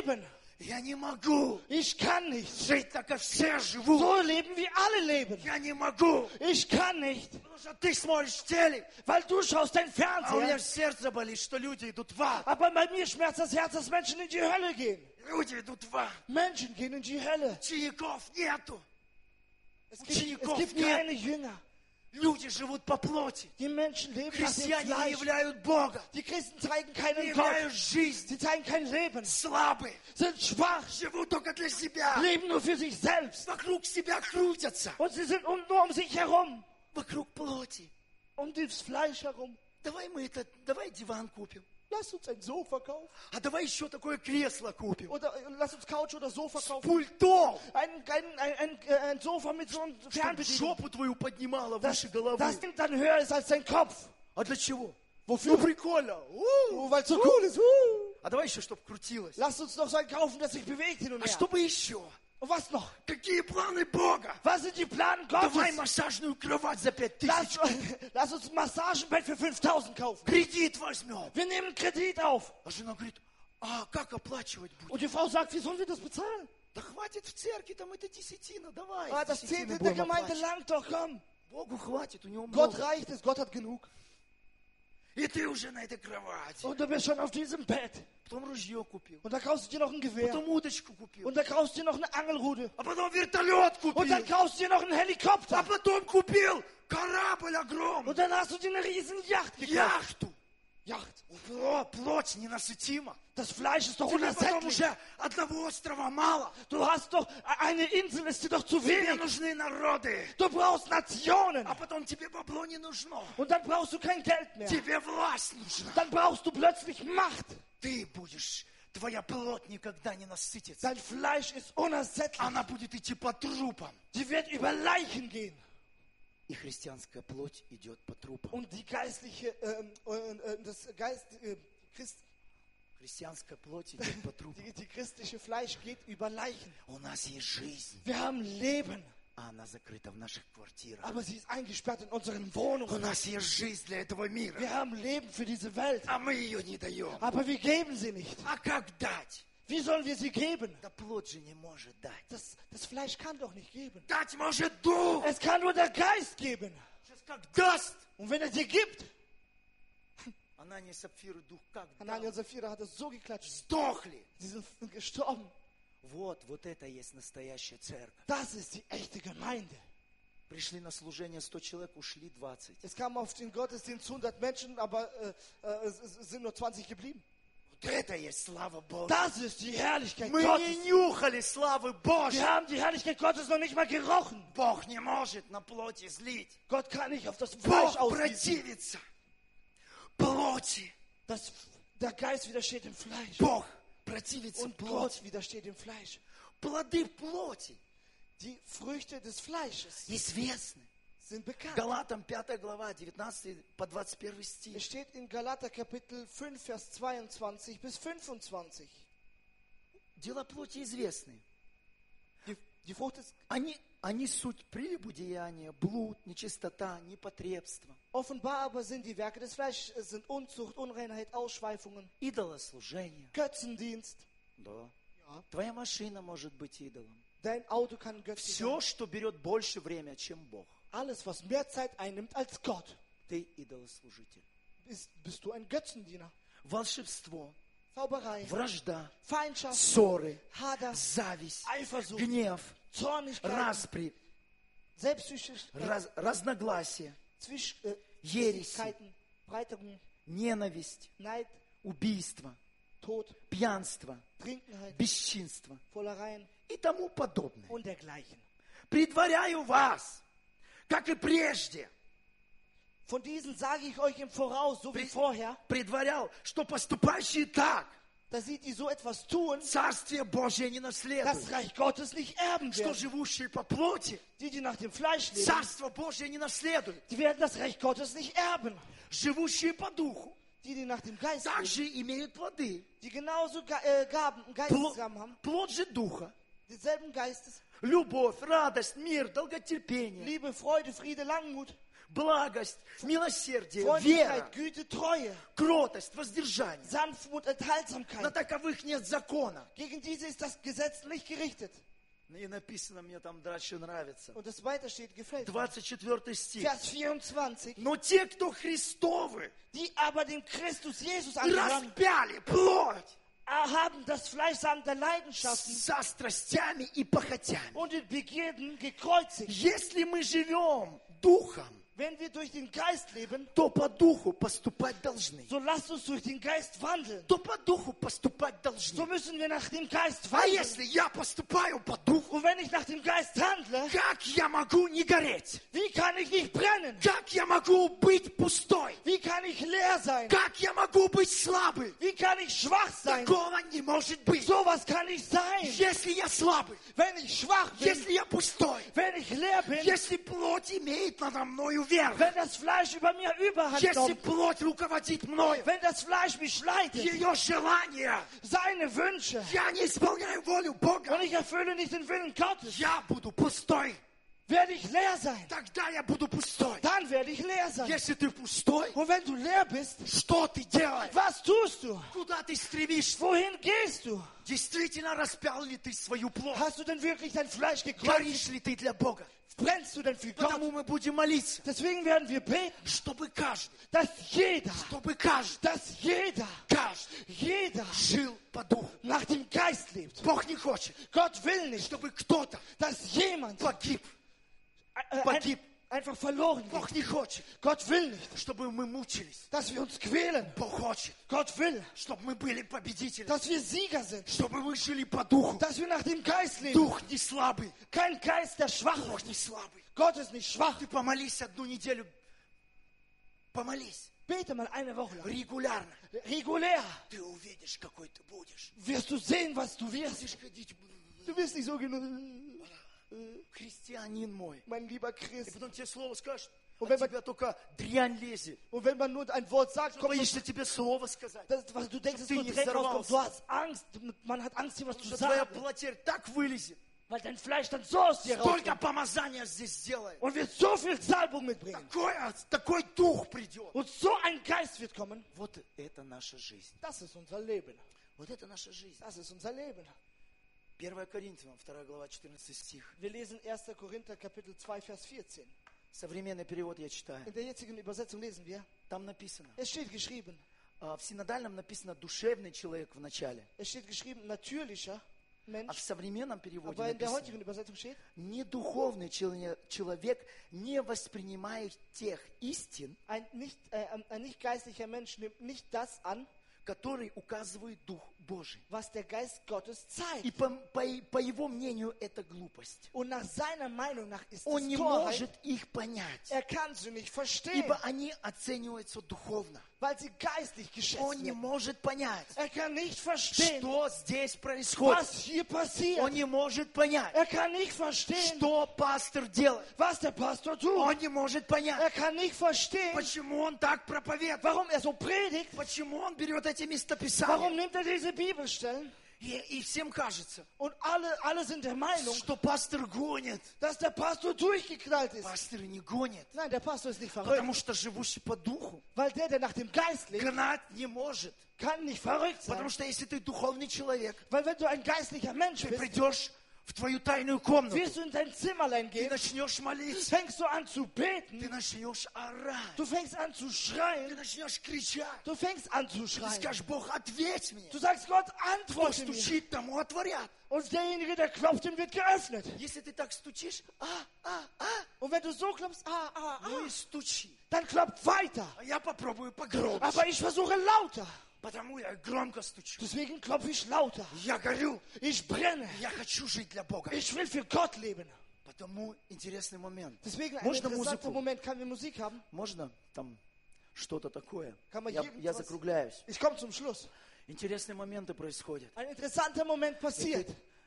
Я не могу Ich kann nicht жить так, как все живут. so leben, wie alle leben. Я не могу. Ich kann nicht, Потому что ты смотришь телек, weil du schaust dein а у меня Fernseher. сердце болит, что люди идут в ад. Aber bei mir schmerzt das Herz, dass Menschen in die Hölle gehen. Люди идут в ад. Menschen gehen in die Hölle. Учеников нету. Es gibt, es gibt keine Jünger. Люди живут по плоти. Die Menschen leben nach dem Христиане не Fleisch. являют Бога. Die Christen zeigen Не keinen Gott. являют жизнь. Sie zeigen kein Leben. Слабые. Sind schwach. Живут только для себя. Leben nur für sich selbst. Вокруг себя крутятся. Und sie sind um, nur um sich herum. Вокруг плоти. Um das Fleisch herum. Давай мы это, давай диван купим. Lass uns ein Sofa kaufen. А давай еще такое кресло купим. Oder äh, lass uns Couch oder Sofa С kaufen. пультом. Ein, ein, ein, ein, äh, ein Sofa mit so einem Чтобы Fernbedienung. жопу твою поднимало Das, выше головы. das Ding dann höher ist als dein Kopf. А для чего? Wofür? Ну прикольно. У. Oh, weil es so cool ist. Uh. А давай еще, чтобы крутилось. Lass uns noch so ein kaufen, das sich bewegt hin und А her. что бы еще? Und was noch? Какие планы Бога? Was sind die Pläne Давай Gottes? массажную кровать за пять Lass, тысяч. lass uns ein Massagenbett für fünftausend kaufen. Кредит возьмем. Wir nehmen Kredit auf. А жена говорит, а как оплачивать будем? Und die Frau sagt, wie sollen wir das bezahlen? Да хватит в церкви, там это десятина, давай. Ah, das Десятины Zehnte der будем Gemeinde оплачивать. langt doch, komm. Богу хватит, у него Gott много. reicht es, Gott hat genug. И ты уже на этой кровати. Und du bist schon auf diesem Bett. Потом ружье купил. Und da kaufst du dir noch ein Gewehr. Потом удочку купил. Und da kaufst du dir noch eine Angelrute. А потом вертолет Und dann купил. kaufst du dir noch einen А Helikopter. потом купил корабль огромный. Und dann hast du dir eine riesen Yacht gekauft. Яхту. Yacht. Пло- Плоть ненасытима. Das Fleisch ist doch Тебе потом unersättlich. уже одного острова мало. Du hast doch, eine Insel ist dir doch zu Тебе wenig. нужны народы. Du brauchst Nationen. А потом тебе бабло не нужно. Und dann brauchst du kein Geld mehr. Тебе власть нужна. Dann brauchst du plötzlich Macht. Ты будешь, твоя плоть никогда не насытится. Dein Fleisch ist unersättlich. Она будет идти по трупам. Die wird über Leichen gehen. И христианская плоть идет по трупам. Und die geistliche, ähm, äh, äh, das Geist, äh, Christ, Христианская плоть идет по трупам. die, die christliche Fleisch geht über Leichen. У нас есть жизнь, Wir haben Leben, а она закрыта в наших квартирах. aber sie ist eingesperrt in unseren У Wohnungen. нас есть жизнь для этого мира, Wir haben Leben für diese Welt, а мы ее не даем. aber wir geben sie nicht. А как дать? Wie sollen wir sie geben? Да плоть же не может дать. Das, das Fleisch kann doch nicht geben. Дать может Дух. Es kann nur der Geist geben. Сейчас как даст. Und wenn er dir gibt, Анания, Сапфир и Дух как Anania und дал? Sapphira hat es so geklatscht, Сдохли. sie sind gestorben. Вот, вот это и есть настоящая церковь. Das ist die echte Gemeinde. Пришли на служение сто человек, ушли двадцать. Es kamen auf den Gottesdienst hundert Menschen, aber äh, äh, es, es sind nur zwanzig geblieben. Вот это и есть слава Бога. Das ist die Herrlichkeit Мы не Gottes. нюхали славы Божьей. Wir haben die Herrlichkeit Gottes noch nicht mal gerochen. Бог не может на плоти злить. Gott kann nicht auf das Fleisch Бог ausgießen. противится плоти. Das, der Geist widersteht dem Fleisch. Бог противится Und плоти. Gott widersteht dem Fleisch. Плоды плоти Die Früchte des Fleisches известны. sind bekannt. Галатам пятая глава, девятнадцатый по двадцать первый стих. Es steht in Galater Kapitel fünf, Vers zweiundzwanzig bis fünfundzwanzig. Дела плоти известны. Die, die Frucht des Они, они суть прелюбодеяния, блуд, нечистота, непотребство, Offenbar aber sind die Werke des Fleisches, es sind Unzucht, Unreinheit, Ausschweifungen, идолослужение. Götzendienst. Да. Ja. Твоя машина может быть идолом. Dein Auto kann götzlich Все, sein. что берет больше времени, чем Бог. Alles, was mehr Zeit einnimmt als Gott, Ты идолослужитель. ist, bist du ein Götzendiener. Волшебство, Zauberei, вражда, Feindschaft, ссоры, Hader, зависть, Eifersucht, гнев, Zornigkeit, распри, Selbstsüchtigkeit, раз- разногласия, Zwisch, äh, Ереси. Zwistigkeiten, Breitungen, ненависть, Neid, убийство, Tod, пьянство, Trinkenheit, бесчинство Vollereien и тому подобное. und dergleichen. Предваряю вас, как и прежде, Von diesen sage ich euch im Voraus, so wie При- vorher, предварял, что поступающие так dass sie, die so etwas tun, Царствие Божие не das наследуют. Reich Gottes nicht erben Что werden. живущие по плоти, Die, die nach dem Fleisch leben, Царство Божие не наследуют. die werden das Reich Gottes nicht erben. Живущие по духу Die, die nach dem Geist leben, также имеют плоды. die genauso Ga- äh, Gaben, Пло- Geistesgaben haben, Плод же духа. desselben Geistes. Любовь, радость, мир, долготерпение, Liebe, Freude, Friede, Langmut, благость, милосердие, вера, Freundlichkeit, Güte, Treue, кротость, воздержание. Sanftmut, На Enthaltsamkeit. таковых нет закона. Gegen diese ist das Gesetz nicht gerichtet. И написано, мне там дальше нравится. Und das weiter steht, gefällt mir. двадцать четвёртый стих. Vers vierundzwanzig. Но те, кто Христовы, Die aber dem Christus Jesus angehören, распяли плоть haben das Fleisch samt der Leidenschaften со страстями и похотями. und den Begierden gekreuzigt. Если мы живем духом, Wenn wir durch den Geist leben, то по духу поступать должны. so lasst uns durch den Geist wandeln. То по духу поступать So должны. müssen wir nach dem Geist А wandeln. если я поступаю по духу, Und wenn ich nach dem Geist handle, как я могу не гореть? wie kann ich nicht brennen? Как я могу быть пустой? Wie kann ich leer sein? Как я могу быть слабым? Wie kann ich schwach sein? Такого не может быть. Sowas kann nicht sein. Если я слабый, Wenn ich schwach bin, если я пустой, wenn ich leer bin, если плоть имеет надо мною верх, wenn das Fleisch über mir Überhand если nimmt, плоть руководит мною, wenn das Fleisch mich leitet, ее желания, seine Wünsche, я не исполняю волю Бога, und ich erfülle nicht den Willen Gottes, я буду пустой. werde ich leer sein. Тогда я буду пустой. Dann werde ich leer sein. Если ты пустой, Und wenn du leer bist, что ты делаешь? was tust du? Куда ты стремишься? Wohin gehst du? Действительно распял ли ты свою плоть? Hast du denn wirklich dein Fleisch gekreuzigt? Горишь ли ты для Бога? Brennst du denn für Gott? Потому мы будем молиться, Deswegen werden wir beten, чтобы каждый, dass jeder, чтобы каждый, dass jeder, каждый jeder жил по духу. nach dem Geist lebt. Бог не хочет, Gott will nicht, чтобы кто-то dass jemand погиб. äh, ein, Pogib. einfach verloren Бог geht. не хочет, Gott will nicht, чтобы мы мучились. dass wir uns quälen. Бог хочет, Gott will, чтобы мы были победителями, dass wir Sieger sind. чтобы мы жили по духу. Dass wir nach dem Geist leben. Дух не слабый, Kein Geist, der schwach Бог ist. не слабый. Gott ist nicht schwach. Ты помолись одну неделю, помолись Bete mal eine Woche lang. регулярно. Regulär Ты увидишь, какой ты будешь. wirst du sehen, was du wirst. Будешь ходить, Du wirst nicht so genug. христианин мой. Mein lieber И Christ. потом тебе слово скажешь, Und а wenn man- тебя только дрянь лезет. Und wenn man nur ein Wort sagt, Ты kommt боишься тебе слово сказать. das, was du denkst, ist Ты nur не Dreck rauskommt. взорвался. Du hast Angst. Man hat Angst, dir was zu Что твоя sagen. плоть так вылезет. Weil dein Fleisch dann so aus dir Столько rauskommt. помазания здесь сделает. Und wird so viel Salbung mitbringen. Такой, такой дух придет. Und so ein Geist wird kommen. Вот это наша жизнь. Das ist unser Leben. Вот это наша жизнь. Das ist unser Leben. первое Коринфянам, вторая глава, четырнадцатый стих. Wir lesen erster Korinther Kapitel zwei, Vers vierzehn. Современный перевод я читаю. In der jetzigen Übersetzung lesen wir, Там написано. es steht geschrieben, а, В синодальном написано душевный человек в начале. es steht geschrieben, natürlicher А в Mensch, современном переводе aber in der написано. heutigen Übersetzung steht, Не духовный челе- человек не воспринимает тех истин, ein nicht, äh, ein nicht geistlicher Mensch nimmt nicht das an, которые указывает Дух Божий. was der Geist Gottes И zeigt. по, по, по его мнению это глупость. Und nach seiner Meinung nach ist Он es не Torheit. может их понять, Er kann sie nicht verstehen, ибо они оцениваются духовно. weil sie geistlich geschätzt Он не werden. может понять, Er kann nicht verstehen, что здесь происходит. was hier passiert. Он не может понять, Er kann nicht verstehen, что пастор делает. was der Pastor tut. Он не может понять, Er kann nicht verstehen, почему он так проповедует. warum er so predigt. Почему он берет эти Warum местописания. nimmt er diese Bibelstellen? И, и всем кажется, Und alle, alle sind der Meinung, что пастор гонит. dass der Pastor durchgeknallt ist. Пастор не гонит. Nein, der Pastor ist nicht verrückt. Потому что живущий по духу Weil der, der nach dem Geist lebt, гнать не может. kann nicht verrückt sein. Потому что если ты духовный человек, Weil wenn du ein geistlicher Mensch ты bist, придешь в твою тайную комнату, wirst du in dein Zimmerlein ты gehen, начнешь молиться, fängst du an zu ты beten, начнешь орать, du fängst an zu ты schreien, начнешь кричать. du fängst an zu Ты schreien. скажешь, Бог, ответь мне. Du sagst, Gott, Кто antworte mir. стучит, тому отворят. Und derjenige, der klopft, dem wird geöffnet. Если ты так стучишь, а, а, а, Und wenn du so klopfst, ah, ah, ну ah, и стучи. dann klopft weiter. А я попробую погромче. Aber ich versuche lauter. Потому я громко стучу. Deswegen klopfe ich lauter. Я горю. Ich brenne. Я хочу жить для Бога. Ich will für Gott leben. Потому интересный момент. Deswegen ein Можно interessanter музыку? Moment. Kann wir Musik haben? Можно там что-то такое? Kann man Я, irgendwas- я закругляюсь. Ich komme zum Schluss. Интересные моменты происходят. Ein interessanter Moment passiert.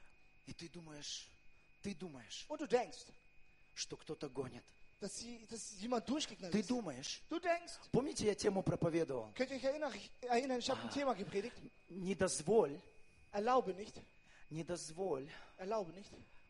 И ты думаешь, ты думаешь, Und du denkst, что кто-то гонит. dass, sie, dass jemand durchgeknallt Ты ist. думаешь. Du denkst, Помните, я тему проповедовал? könnt ihr euch erinnern, ich, erinnern, ich habe ein Thema gepredigt. Не дозволь, Erlaube nicht, Не дозволь, Erlaube nicht,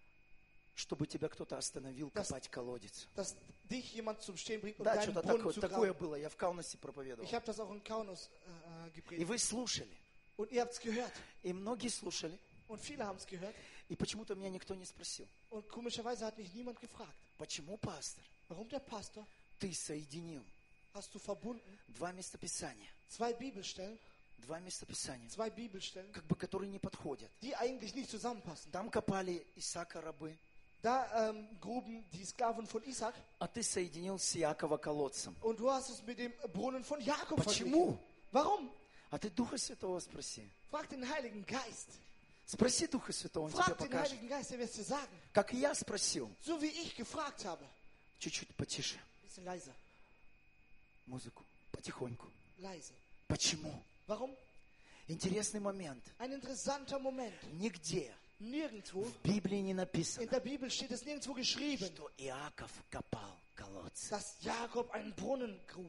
чтобы тебя кто-то остановил Das- копать колодец. dass dich jemand zum Stehen bringt, um Да, deinen что-то Brunnen такое, zu такое graben. было. Я в Каунасе проповедовал. Ich habe das auch in Kaunas äh, И gepredigt. вы слушали. Und ihr habt es gehört. И многие слушали. Und viele haben es gehört. И почему-то меня никто не спросил. Und komischerweise hat mich niemand gefragt. Почему, пастор, Warum der Pastor? ты соединил Hast du verbunden два местописания? zwei Bibelstellen, Два местописания, zwei Bibelstellen, как бы которые не подходят. die eigentlich nicht zusammenpassen. Там копали Исаака рабы, Da ähm, gruben die Sklaven von Isaac а ты соединил с Иакова колодцем. und du hast es mit dem Brunnen von Jakob Почему? verglichen. Warum? А ты Духа Святого спроси. Frag den Heiligen Geist. Спроси Духа Святого, он тебе Frag den покажет. Heiligen Geist, der wird es dir sagen. Как и я спросил. So wie ich gefragt habe. Чуть-чуть потише. Bisschen leiser, Музыку. Потихоньку. leise. Почему? Warum? Интересный момент. Ein interessanter Moment. Нигде Nirgendwo, в Библии не in написано, der Bibel steht es nirgendwo geschrieben, что Иаков копал колодцы. dass Jakob einen Brunnen grub.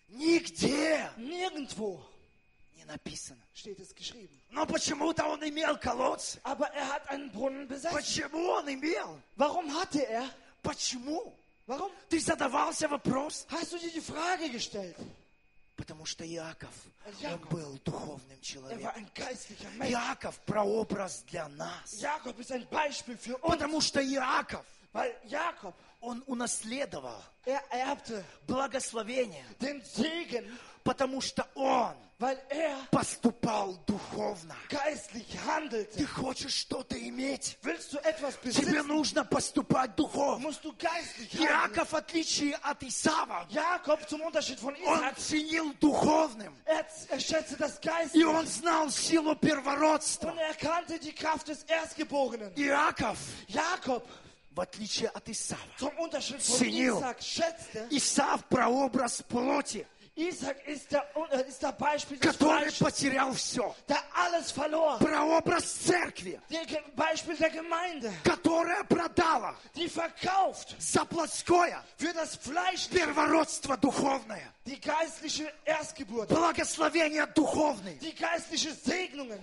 Нигде Nirgendwo не написано. steht es geschrieben. Но почему-то он имел колодцы. Aber er hat einen Brunnen besessen. Почему он имел? Warum hatte er? Почему? Warum? Ты задавался вопрос? Hast du dir die Frage gestellt? Потому что Иаков, он Яков. был духовным Er war человеком. ein geistlicher Mensch. Иаков прообраз для нас. Jakob ist ein Beispiel für uns, Потому что Иаков, weil Jakob, он унаследовал er erbte благословение, den Segen, потому что он weil er поступал духовно. geistlich Ты handelte. хочешь что-то иметь? Willst du etwas Тебе besitzen, нужно поступать духовно. musst du geistlich handeln. Иаков, в отличие от Исава, Jakob, zum Unterschied von он Isaac, ценил духовным. er, er schätzte das И Geistliche он знал силу первородства. und er kannte die Kraft des Erstgeborenen. Иаков, Jakob, в отличие от Исава, zum Unterschied von Ценил. Isaac, schätzte, Исав прообраз плоти, Isaac ist der, äh, ist der Beispiel des который Fleisches, потерял все. der alles verlor. Прообраз церкви, Der Ge- Beispiel der Gemeinde, которая продала die verkauft за плотское für das Fleisch первородство духовное, die geistliche Erstgeburt, благословение духовное. die geistliche Segnungen.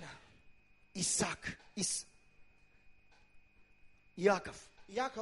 Исаак, Ис... Иаков, Jakob,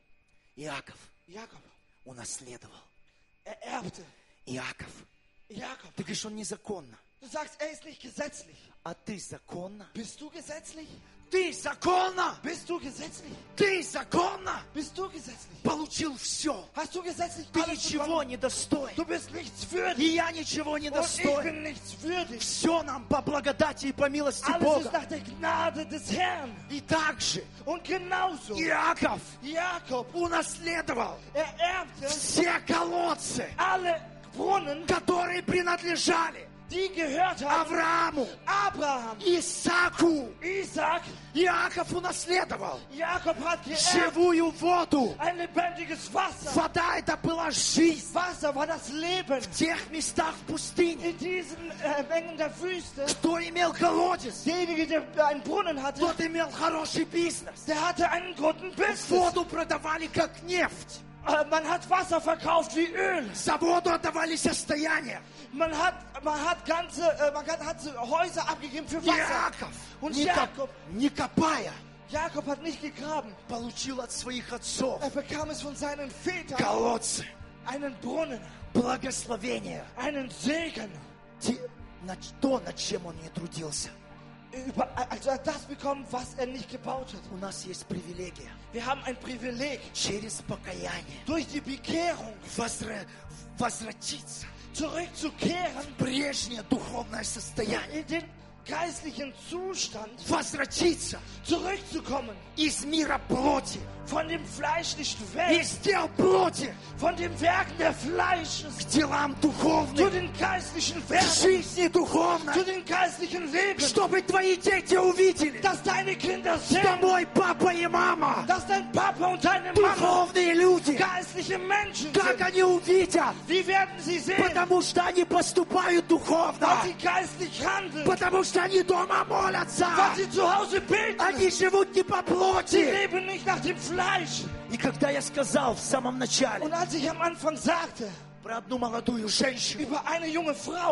Иаков Jakob, унаследовал. er erbte. Иаков, Jakob, ты говоришь, он незаконно. du sagst, er ist nicht gesetzlich. А ты законно? Bist du gesetzlich? Ты законно? Bist du gesetzlich? Ты законно Bist du gesetzlich? получил все. Hast du gesetzlich Ты alles ничего bekommen? не достоин. Du bist nichts würdig. И я ничего не Und ich достоин. bin nichts würdig. Все нам по благодати и по милости Alles Бога. ist nach der Gnade des Herrn. И также Und genauso, Иаков Jakob, унаследовал er erbte все колодцы, alle Brunnen, которые принадлежали die gehört haben, Аврааму, Abraham, Исааку. Isaac. Иаков унаследовал Jakob hat geerbt живую воду. ein lebendiges Wasser. Вода — это была жизнь. Wasser war das Leben. В тех местах в пустыне, In diesen äh, Mengen der Wüste, кто имел колодец, derjenige, der einen Brunnen hatte, тот имел хороший бизнес. der hatte einen guten Business. Воду продавали как нефть. Äh, Man hat Wasser verkauft wie Öl. За воду отдавали состояние. Man hat, man hat ganze, äh, man hat, hat Häuser abgegeben für Wasser. Иаков, Und не, коп- Jakob, не копая, Jakob hat nicht gegraben. получил от своих отцов Er bekam es von seinen Vätern, колодцы, einen Brunnen, благословения, einen Segen. те- на то, над чем он не трудился. Über, also er hat das bekommen, was er nicht gebaut hat. У нас есть привилегия Wir haben ein Privileg, через покаяние durch die Bekehrung возра- возвратиться zurückzukehren в прежнее духовное состояние. in den geistlichen Zustand, Возвратиться zurückzukommen из мира плоти, von dem fleischlichen Welt, из дел плоти von den Werken der Fleisches к делам zu духовным, den geistlichen к Werken, жизни zu духовной, den geistlichen Leben, чтобы твои дети увидели, dass deine Kinder что sehen, мой папа и мама dass dein Papa und deine Mama духовные люди. geistliche Menschen Как sind. они увидят? Wie werden sie sehen, Потому что они поступают духовно. dass sie geistlich handeln, Потому что они дома молятся. was sie zu Hause beten? Они живут не по Sie плоти. leben nicht nach dem Fleisch. И когда я сказал в самом начале Und als ich am Anfang sagte, про одну молодую женщину, über eine junge Frau,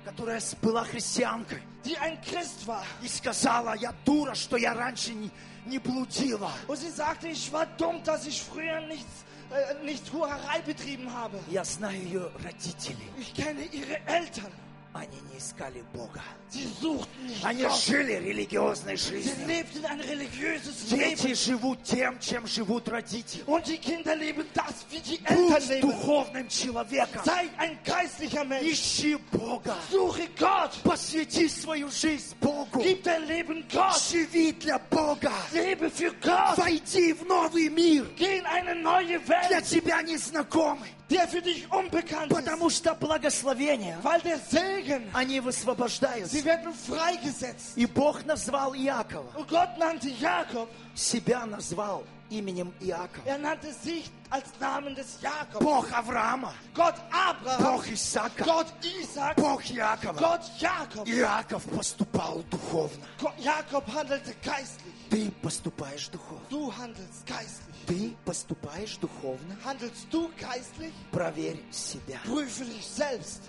которая была христианкой die ein Christ war. и сказала, я дура, что я раньше не, не блудила. Und sie sagte, ich war dumm, dass ich früher nichts, äh, nicht Hurerei betrieben habe. Я знаю ее родителей. Ich kenne ihre Eltern. Они не искали Бога. Sie suchten nicht Они Gott. жили религиозной Sie жизнью. lebten ein religiöses Дети Leben. живут тем, чем живут родители. Und die Kinder leben das, wie die Eltern Будь leben. духовным человеком. Sei ein geistlicher Mensch. Ищи Бога. Suche Gott. Посвяти свою жизнь Богу. Gib dein Leben Gott. Живи для Бога. Lebe für Gott. Войди в новый мир. Geh in eine neue Для Welt, тебя незнакомый. der für dich unbekannt ist. Потому что благословения, Weil der Segen, они высвобождаются. sie werden freigesetzt. И Бог назвал Иакова. Und Gott nannte Jakob, Себя назвал именем Иакова. er nannte sich als Namen des Jakob. Бог Авраама. Gott Abraham, Бог Исаака. Gott Isaac, Бог Иакова. Gott Jakob. Иаков поступал духовно. Gott, Jakob handelte geistlich. Ты поступаешь духовно. Du handelst geistlich. Ты поступаешь духовно. Handelst du geistlich? Проверь себя. Prüfe dich selbst.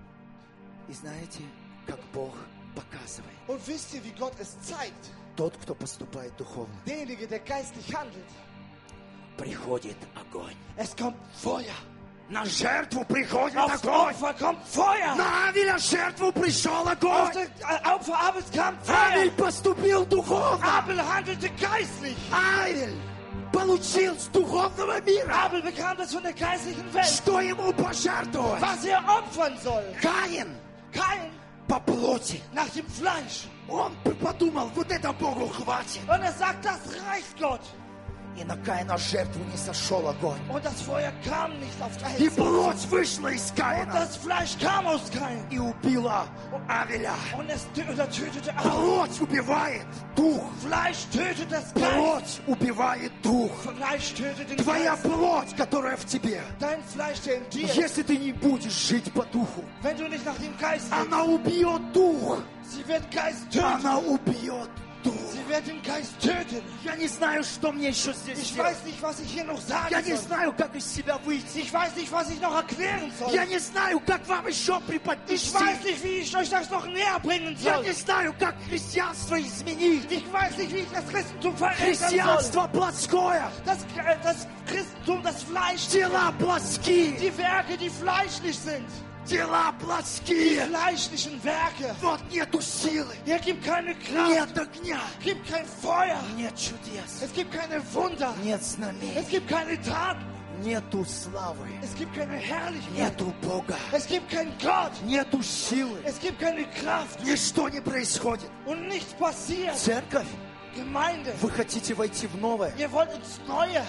И знаете, как Бог показывает. Und wisst ihr, wie Gott es zeigt? Тот, кто поступает духовно, Derjenige, der geistlich handelt, приходит огонь. es kommt Feuer. На жертву приходит Aufs огонь. Opfer kommt Feuer. На Авеля жертву пришел Auf огонь. der äh, Opfer Abels kam Авель Feuer. поступил духовно. Abel handelte geistlich. Авель получил с духовного мира, Abel bekam das von der geistlichen Welt, что ему пожертвовать. was er opfern soll. Каин Kein по плоти. nach dem Fleisch. Он подумал, вот это Богу хватит. Und er sagt, das reicht Gott. И на Каина жертву не сошел огонь. Und das Feuer kam nicht auf И Kain. плоть вышла из Und Каина das Fleisch kam aus Kain. и убила Авеля. Und es tö- oder tötete Abel. Плоть убивает дух. Fleisch tötet das Geist. Плоть убивает дух. Fleisch tötet den Твоя Geist. плоть, которая в тебе. Dein Fleisch, der in dir ist. Если ты не будешь жить по духу, Wenn du nicht nach dem Geist lebst, она убьет дух. sie wird Geist töten. Она убьет дух. Sie wird den Geist töten. Я не знаю, что мне еще здесь Ich делать. weiß nicht, was ich hier noch sagen Я не soll. знаю, как из себя выйти. Ich weiß nicht, was ich noch erklären soll. Я не знаю, как вам еще Ich преподнести. weiß nicht, wie ich euch das noch näher bringen Я soll. не знаю, как христианство изменить. Ich weiß nicht, wie ich das Christentum verändern soll. Христианство плотское. Das, äh, das Christentum, das Fleisch, Дела плотские. die Werke, die fleischlich sind. Дела Die плотские. fleischlichen Werke. Вот нету силы. Hier gibt keine Kraft. Нет огня. Gibt kein Feuer. Нет чудес. Es gibt keine Wunder. Нет знамений. Es gibt keine Taten. Нету славы. Es gibt keine Herrlichkeit. Нету Бога. Es gibt keinen Gott. Нету силы. Es gibt keine Kraft. Ничто не происходит. Und nichts passiert. Церковь, Gemeinde, вы хотите войти в новое? ihr wollt ins Neue.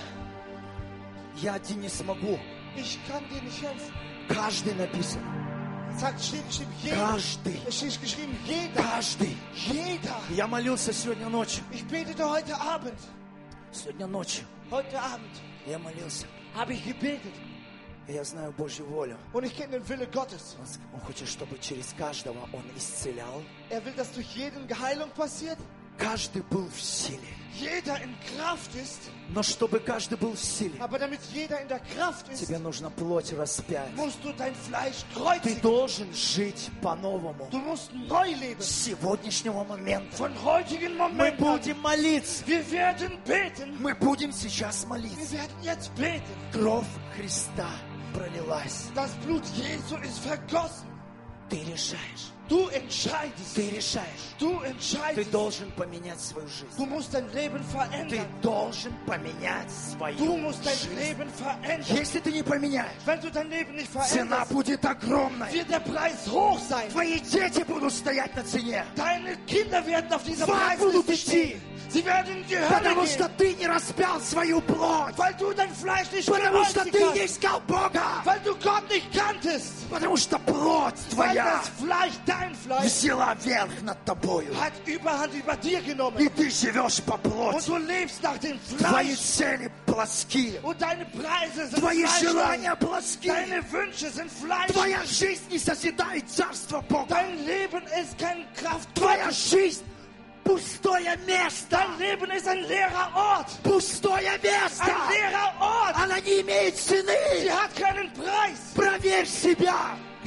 Я один не смогу. Ich kann dir nicht helfen. Каждый написано. Es sagt, steht geschrieben, jeder. Каждый. Es steht geschrieben, jeder. Каждый. Jeder. Я молился сегодня ночью. Ich betete heute Abend. Сегодня ночью Heute Abend я молился. habe ich gebetet. И я знаю Божью волю. Und ich kenne den Wille Gottes. Он, с- он хочет, чтобы через каждого Он исцелял. Er will, dass durch jeden Heilung passiert. Каждый был в силе. Jeder in Kraft ist. Но чтобы каждый был в силе, Aber damit jeder in der Kraft ist, тебе нужно плоть распять. musst du dein Fleisch Ты kreuzigen. должен жить по-новому. Du musst neu leben. С сегодняшнего момента Von heutigen мы Moment an. будем молиться. Wir werden beten. Мы будем сейчас Wir молиться. werden jetzt beten. Кровь Христа пролилась. Das Blut Jesu ist vergossen. Ты решаешь. Du entscheidest. Ты решаешь. Du Ты entscheidest. должен поменять свою жизнь. Du musst dein Leben Ты verändern. должен поменять Du свою musst dein жизнь. Leben verändern. Если ты не поменяешь, Wenn du dein Leben nicht цена veränderst, будет огромной. wird der Preis hoch sein. Твои дети будут стоять на цене. Deine Kinder werden auf dieser В ад будут Preisliste stehen. идти. Sie werden in die Hölle Потому что gehen, ты не распял свою плоть. weil du dein Fleisch nicht Потому что gekreuzigt ты не hast, искал Бога. weil du Gott nicht kanntest, Потому что плоть weil твоя das Fleisch, dein Fleisch, взяла верх над тобою. hat Überhand über dir И genommen. ты живешь по Und плоти. du lebst nach dem Твои Fleisch. цели плоские. Und deine Preise sind Твои Fleisch. желания плоские. Deine Wünsche sind Fleisch. Твоя жизнь не созидает Царство Бога. Dein Leben ist kein Kraft. Твоя жизнь пустое место. Dein Leben ist ein leerer Ort. Пустое место. Ein leerer Ort. Она не имеет Sie цены. hat keinen Preis. Проверь себя.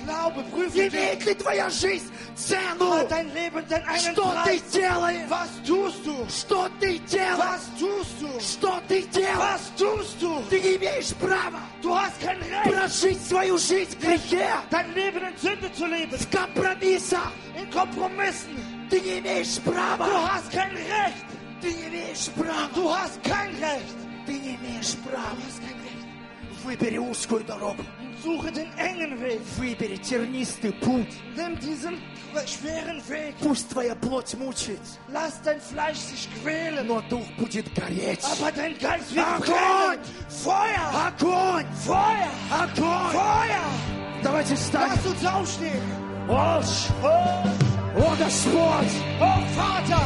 Glaube, prüfe dich. Имеет ли твоя жизнь цену? Hat dein Leben denn einen Что ты Preis? делаешь? Was tust du? Что ты делаешь? Was tust du? Что ты делаешь? Was tust du? Ты не имеешь права Du hast kein Recht, прожить свою жизнь в грехе, dein Leben in Sünde zu leben, в компромиссах. in Kompromissen. Ты не имеешь Du права. hast kein Recht. Ты не имеешь права. Du hast kein Recht. Ты не имеешь права. Du hast kein Recht. Выбери узкую дорогу. Suche den engen Weg. Выбери тернистый путь. Nimm diesen schweren Weg. Пусть твоя плоть мучается, Lass dein Fleisch sich quälen. но дух будет гореть. Aber dein Geist wird Огонь! brennen. Feuer! Огонь! Feuer! Огонь! Feuer! Давайте встанем. Lass uns aufstehen. О, Oh, о, Господь! oh Vater!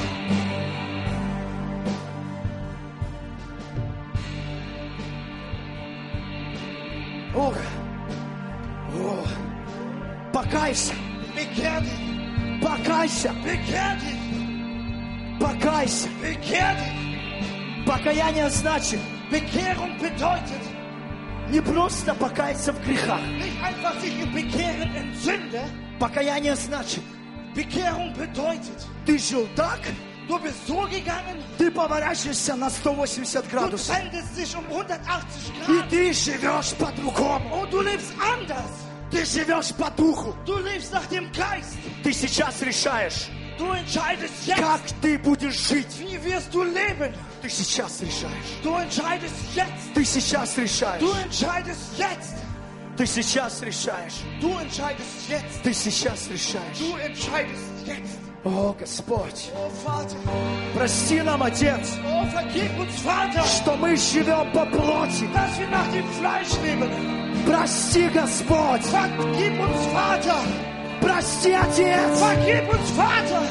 О, о, покайся! Bekehr dich! Покайся! Bekehr dich! Покайся! Bekehr dich! Покаяние значит Bekehrung bedeutet, не просто покаяться в грехах. nicht einfach sich bekehren in Sünde. Покаяние значит, Bekehrung bedeutet, ты жил так, du bist so gegangen, ты поворачиваешься на сто восемьдесят du градусов. wendest dich um hundertachtzig И Grad ты живешь по-другому. und du lebst anders. Ты живешь по духу. Du lebst nach dem Geist. Ты сейчас решаешь, Du entscheidest jetzt, как ты будешь жить. wie wirst du leben. Ты сейчас решаешь. Du entscheidest jetzt. Ты сейчас решаешь. Du entscheidest jetzt. Ты сейчас решаешь. Du entscheidest jetzt. Ты сейчас решаешь. Du entscheidest jetzt. О, Господь, Oh Vater. прости нам, Отец, Oh, vergib uns, Vater, что мы живем по плоти. dass wir nach dem Fleisch leben. Прости, Господь. Vergib uns, Vater. Прости, Отец. Vergib uns, Vater.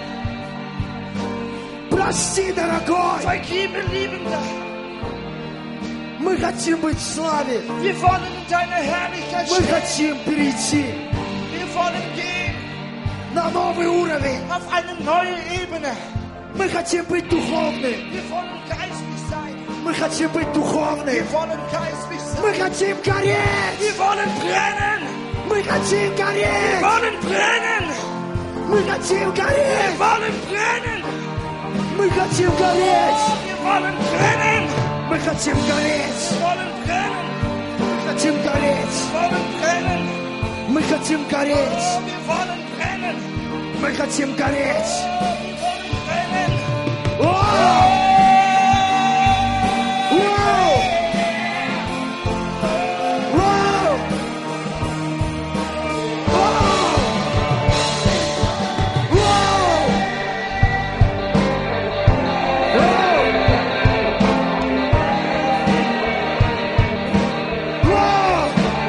Прости, дорогой. Vergib, Liebender. Мы хотим быть в славе. Wir wollen in deine Herrlichkeit Мы stehen. хотим перейти Wir wollen gehen на новый уровень. auf eine neue Ebene. Мы хотим быть духовны. Wir wollen geistlich sein. Мы хотим быть духовны. Wir wollen geistlich Мы sein. хотим гореть. Wir wollen brennen. Мы хотим Wir гореть. wollen brennen. Мы хотим Wir гореть. wollen brennen. Мы хотим гореть. Oh, wir wollen brennen. Мы хотим гореть. Wir wollen brennen. Мы хотим гореть. Wir wollen brennen. Мы хотим гореть. Oh, wir wollen brennen. Мы хотим гореть. Oh, wir wollen brennen. О! Вау! Вау! Вау! Вау! Вау!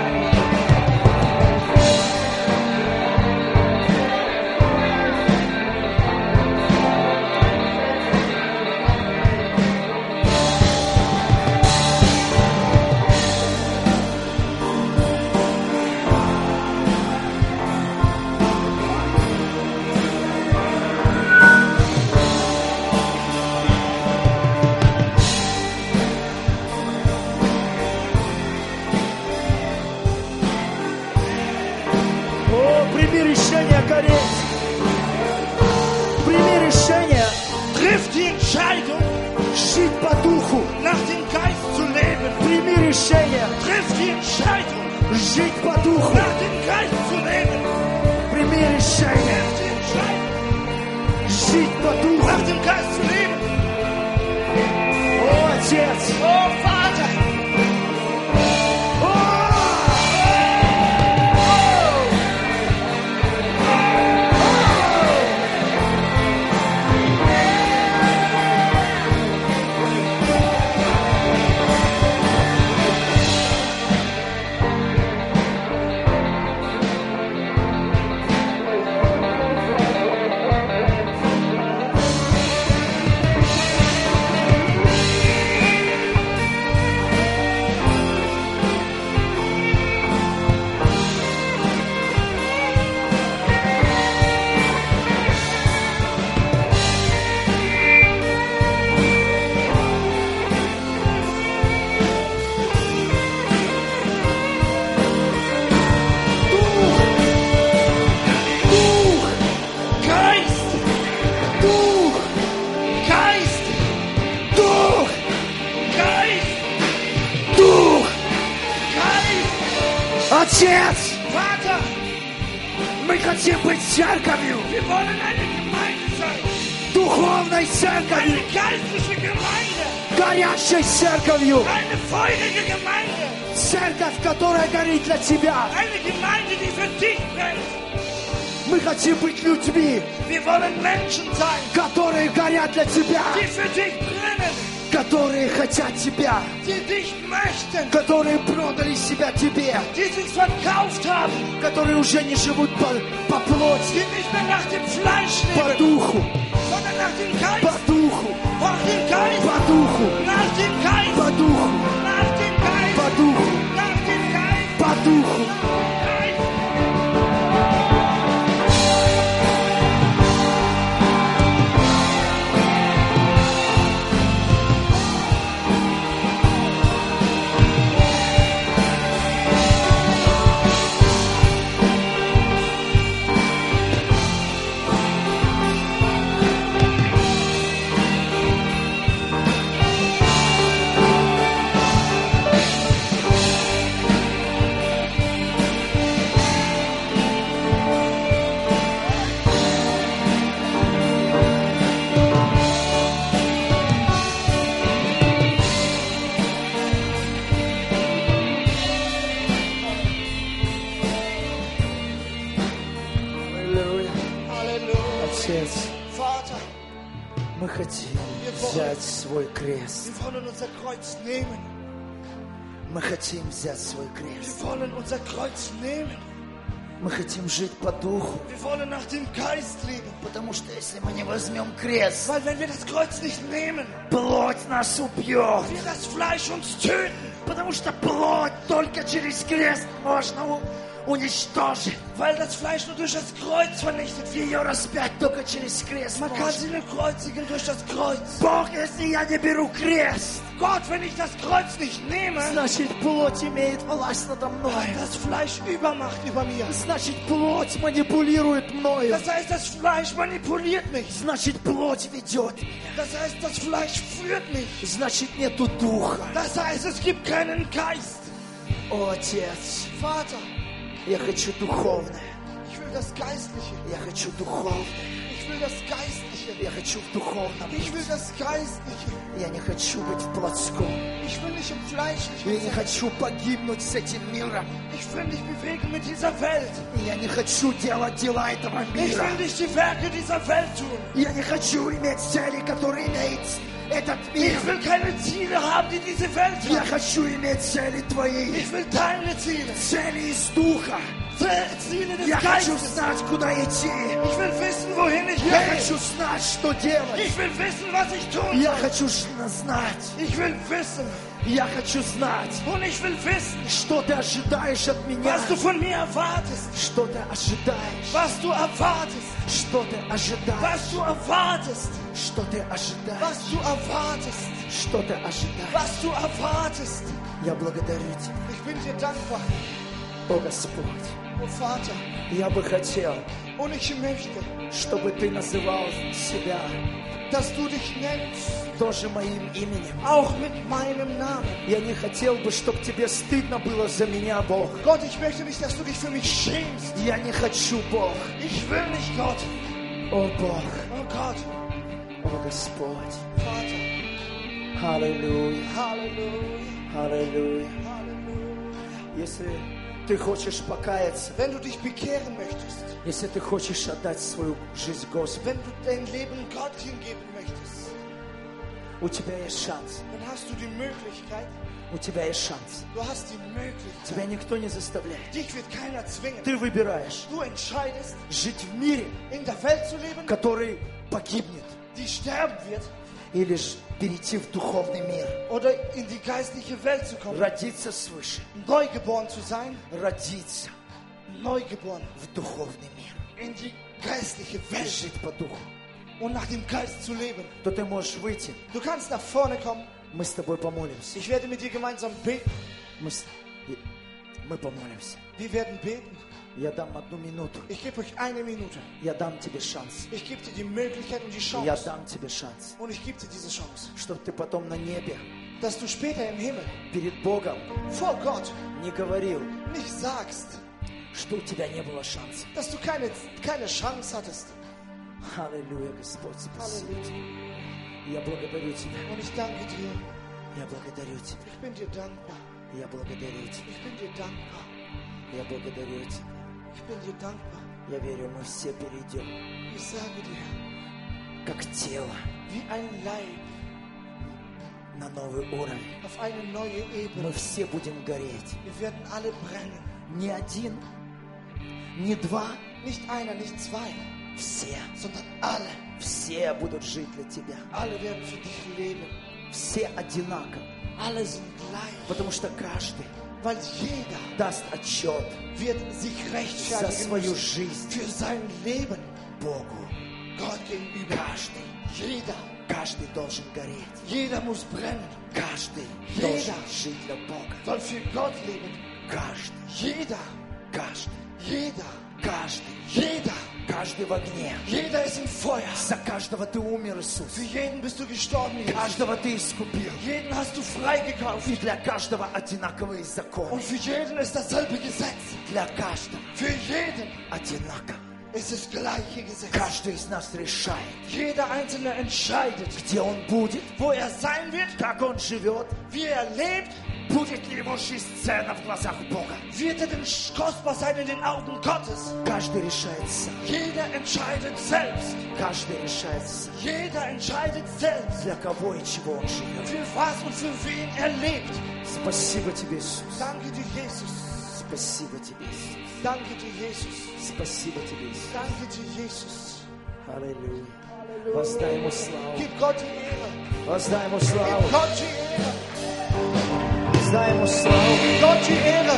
О, прими решение гореть. Прими решение Triff die Entscheidung, жить по духу. nach dem Geist zu leben. Прими решение Triff die Entscheidung, жить по духу. nach dem Geist zu leben. Прими решение Triff die Entscheidung, жить по духу. nach dem Geist zu leben. О, Отец! Oh, Vater. О! Отец, Vater, мы хотим быть церковью, wir wollen eine Gemeinde sein. духовной церковью, Eine geistliche Gemeinde. горящей церковью. Eine feurige Gemeinde. Церковь, которая горит для Тебя. Eine Gemeinde, die für dich brennt. Мы хотим быть людьми, Wir wollen Menschen sein, которые горят для Тебя, die für dich brennen, которые хотят Тебя, die dich möchten, которые продали себя Тебе, die sich verkauft haben, которые уже не живут по, по плоти, die nicht mehr nach dem Fleisch по leben, духу, sondern nach dem по Geist, духу, nach dem Geist, по духу, nach dem Geist, по духу, nach dem Geist, по духу, nach dem Geist, по духу. Geist. Аллилуйя. Halleluja. Отец, Vater, мы хотим взять свой крест. wir wollen unser Kreuz nehmen. Мы хотим взять свой крест. Wir wollen unser Kreuz nehmen. Мы хотим жить по духу. Wir wollen nach dem Geist leben. Потому что если мы не возьмем крест, Weil wenn wir das Kreuz nicht nehmen, плоть нас убьет. wird das Fleisch uns töten. Потому что плоть только через крест можно у- уничтожить. Weil das Fleisch nur durch das Kreuz vernichtet wird. Ее распять только через крест Man kann можно. sie nur kreuzigen durch das Kreuz. Бог, если я не беру крест, Gott, wenn ich das Kreuz nicht nehme, значит плоть имеет власть надо мной. weil das Fleisch Übermacht über mir. Значит плоть манипулирует мною. Das heißt, das Fleisch manipuliert mich. Значит плоть ведет. Das heißt, das Fleisch führt mich. Значит нету духа. Das heißt, es gibt keinen Geist. О, Отец, Vater, я хочу духовное. ich will das Geistliche. Я хочу духовное. Ich will das Geistliche. Я хочу в духовном. Ich will das Geistliche. Я не хочу быть в плотском. Ich will nicht im Fleischlichen Я не sein. хочу погибнуть с этим миром. Ich will nicht bewegen mit dieser Welt. Я не хочу делать дела этого Ich мира. will nicht die Werke dieser Welt tun. Я не хочу иметь цели, которые имеет этот мир. Ich will keine Ziele haben, die diese Welt Я hat. хочу иметь цели Твои. Ich will deine Ziele. Цели из Духа. Ziele des Я хочу Geistes. знать, куда идти. Ich will wissen, wohin ich Я gehe. хочу знать, что делать. Ich will wissen, was ich tun Я soll. хочу ш- знать. Ich will wissen. Я хочу знать, Und ich will wissen, что Ты ожидаешь от меня. was du von mir erwartest. Что Ты ожидаешь. Was du erwartest. Что Ты ожидаешь. Was du erwartest. Что Ты ожидаешь. Was du erwartest. Что Ты ожидаешь. Was du erwartest. Я благодарю Тебя, Ich bin dir dankbar, о Господь. oh Vater. Я бы хотел, Und ich möchte, чтобы Ты называл себя dass du dich nennst, тоже моим именем. auch mit meinem Namen. Я не хотел бы, чтобы Тебе стыдно было за меня, Бог. Gott, ich möchte nicht, dass du dich für mich schämst. Я не хочу, Бог. Ich will nicht, Gott. О, Бог. Oh Gott, О, Господь. Vater. Аллилуйя. Halleluja. Аллилуйя. Halleluja. Если Ты хочешь покаяться, Wenn du dich bekehren möchtest, если Ты хочешь отдать свою жизнь Господу, wenn du dein Leben Gott hingeben möchtest, у тебя есть шанс. dann hast du die Möglichkeit, У тебя есть шанс. du hast die Möglichkeit. Тебя никто не заставляет. Dich wird keiner zwingen. Ты выбираешь Du entscheidest, жить в мире, in der Welt zu leben, который погибнет, die sterben wird, или же перейти в духовный мир, oder in die geistliche Welt zu kommen. родиться свыше, Neugeboren zu sein, родиться neugeboren в духовный мир, in die geistliche и Welt жить по духу, und nach dem Geist zu leben. то ты можешь выйти. Du kannst nach vorne kommen. Мы с тобой помолимся. Ich werde mit dir gemeinsam beten. Мы, с- и- мы помолимся. Wir werden beten. Я дам одну минуту. Ich gebe euch eine Minute. Я дам тебе шанс. Ich gebe dir die Möglichkeit und die Я Chance. дам тебе шанс, Und ich gebe dir diese Chance, чтобы ты потом на небе dass du später im Himmel перед Богом vor Gott не говорил: nicht sagst, что у тебя не было шанса. dass du keine, keine Chance hattest. Аллилуйя, Господь, спасибо тебе. Я благодарю тебя. Und ich danke dir. Я благодарю тебя. Ich bin dir dankbar. Я благодарю тебя. Ich bin dir dankbar. Я благодарю тебя. Ich bin dir dankbar. Я верю, мы все перейдем, Ich sage dir, как тело, wie ein Leib на новый уровень. auf eine neue Мы Ebene. все будем гореть. Wir werden alle brennen. Не один, не два, Nicht einer, nicht zwei, все. sondern alle. Все будут жить для тебя. Alle werden für dich leben. Все одинаково. Alle sind gleich. Потому что каждый Weil jeder даст отчет wird sich за rechtfertigen свою müssen жизнь für sein Leben Богу. Gott gegenüber. Каждый, Jeder, каждый должен гореть. jeder muss brennen, Каждый Jeder. должен жить для Бога. soll für Gott leben. Каждый, Jeder, каждый, jeder, каждый, jeder, каждый в огне. jeder ist im Feuer. За каждого ты умер, Für Иисус. jeden bist du gestorben, Jesus. Каждого ты искупил. Jeden hast du freigekauft. И для каждого одинаковые законы. Und für jeden ist dasselbe Gesetz. Для каждого Für jeden одинаково. ist das gleiche Gesetz. Каждый из нас решает, Jeder Einzelne entscheidet, где он будет, wo er sein wird, как он живет, wie er lebt. будет ли его жизнь ценна в глазах Бога. Wird er denn kostbar sein in den Augen Gottes? Каждый решает сам. Jeder entscheidet selbst. Каждый решает сам, Jeder entscheidet selbst, для кого и чего он живет. für was und für wen er lebt. Спасибо тебе, Иисус. Danke dir, Jesus. Спасибо тебе, Иисус. Danke dir, Jesus. Спасибо тебе, Иисус. Danke dir, Jesus. Аллилуйя. Воздай ему славу. Gib Gott die Ehre. Воздай ему Gib славу. Gott die Ehre. Воздай ему славу. Gib Gott die Ehre.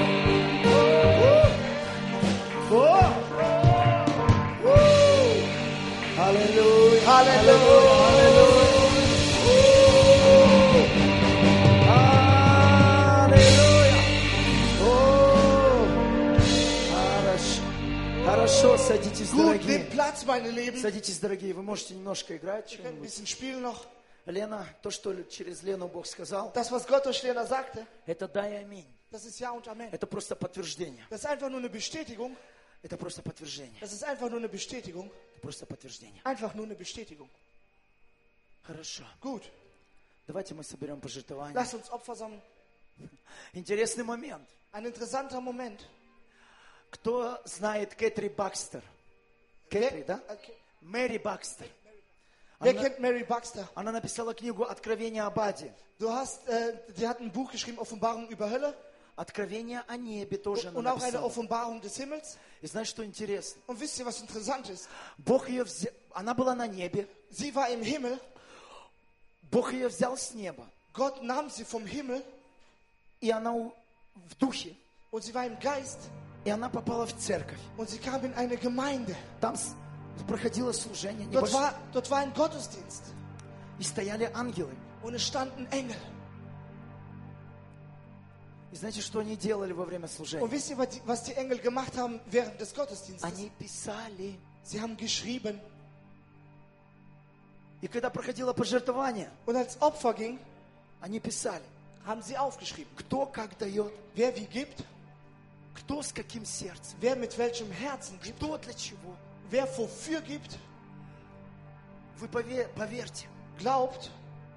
Аллилуйя. Halleluja. Аллилуйя. О, Хорошо. Хорошо, садитесь, Gut, дорогие. nehmt Platz, meine Lieben. Садитесь, дорогие. Вы можете немножко играть. Wir können ein что-нибудь. bisschen spielen noch. Лена, то, что через Лену Бог сказал, Das, was Gott durch Lena sagte, это да и аминь. das ist Ja und Amen. Это просто подтверждение. Das ist einfach nur eine Bestätigung. Это просто подтверждение. Das ist einfach nur eine Bestätigung. Это просто подтверждение. Einfach nur eine Bestätigung. Хорошо. Gut, Давайте мы соберем пожертвования. lasst uns Opfer sammeln. Интересный момент. Ein interessanter Moment. Кто знает Кэтри Бакстер? Кэтри, да? Okay. Мэри Бакстер. Wer Она, kennt Mary Baxter? она написала книгу «Откровение об аде». Du hast, äh, die hat ein Buch geschrieben, Offenbarung über Hölle. «Откровение о небе» тоже она Und auch eine написала. Offenbarung des Himmels. И знаешь, что интересно? Und wisst ihr, was interessant ist? Бог ее взял, она была на небе, Sie war im Himmel. Бог ее взял с неба, Gott nahm sie vom Himmel и она у- в духе, und sie war im Geist и она попала в церковь. und sie kam in eine Gemeinde. Там с- проходило служение Dort небольшое, war, dort war ein Gottesdienst и стояли ангелы. und es standen Engel. И знаете, что они делали во время Und служения? wisst ihr, was die, was die Engel gemacht haben während des Gottesdienstes? Они писали. Sie haben geschrieben. И когда проходило пожертвование, Und als Opfer ging, они писали, haben sie aufgeschrieben. кто как дает, Wer wie gibt, кто с каким сердцем, wer mit welchem Herzen gibt, кто для чего. wer wofür gibt, Вы пове- поверьте, glaubt,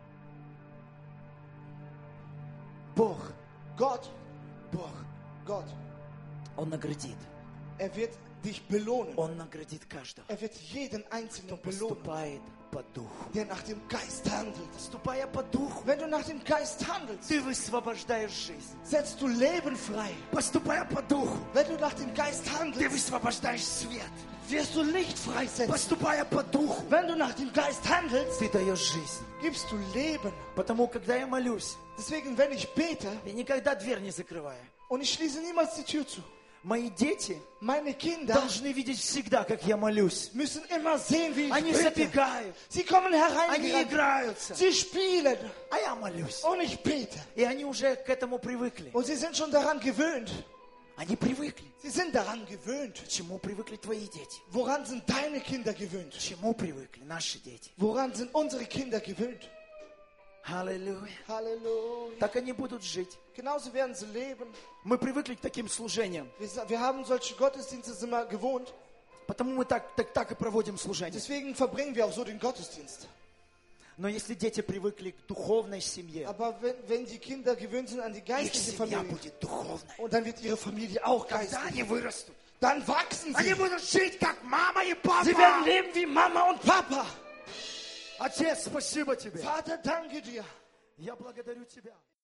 Бог, Gott, Бог, Gott, Он наградит. er wird dich belohnen. Он наградит каждого, Er wird jeden Einzelnen кто belohnen, поступает по духу. der nach dem Geist handelt. Поступая по духу, Wenn du nach dem Geist handelst, ты высвобождаешь жизнь. setzt du Leben frei. Поступая по духу, Wenn du nach dem Geist ты handelst, высвобождаешь свет. wirst du Licht freisetzen. Поступая по духу, Wenn du nach dem Geist handelst, ты даешь жизнь. gibst du Leben. Потому, когда я молюсь, Deswegen, wenn ich bete, я никогда дверь не закрываю. und ich schließe niemals die Tür zu, Мои дети meine Kinder должны видеть всегда, как я молюсь. müssen immer sehen, wie ich Они bete. забегают, Sie kommen они herein, играются, sie spielen а я молюсь. und ich bete. И они уже к этому привыкли. Und sie sind schon daran gewöhnt. Они привыкли. Sie sind daran gewöhnt. К чему привыкли твои дети? Woran sind deine Kinder gewöhnt? К чему привыкли наши дети? Woran sind unsere Kinder gewöhnt? Аллилуйя. Halleluja. Так они будут жить. Genauso werden sie leben. Мы привыкли к таким служениям. Wir, sa- wir haben solche Gottesdienste sind wir gewohnt. Потому мы так, так, так и проводим служение. Deswegen verbringen wir auch so den Gottesdienst. Но если дети привыкли к духовной семье, Aber wenn, wenn die Kinder gewöhnt sind an die их geistliche семья Familie, будет духовной. und dann wird ihre Familie auch Когда geistlich, они вырастут, dann wachsen они sie. будут жить как мама и папа. Sie werden leben wie Mama und Papa. Отец, спасибо тебе. Vater, danke dir. Я благодарю тебя.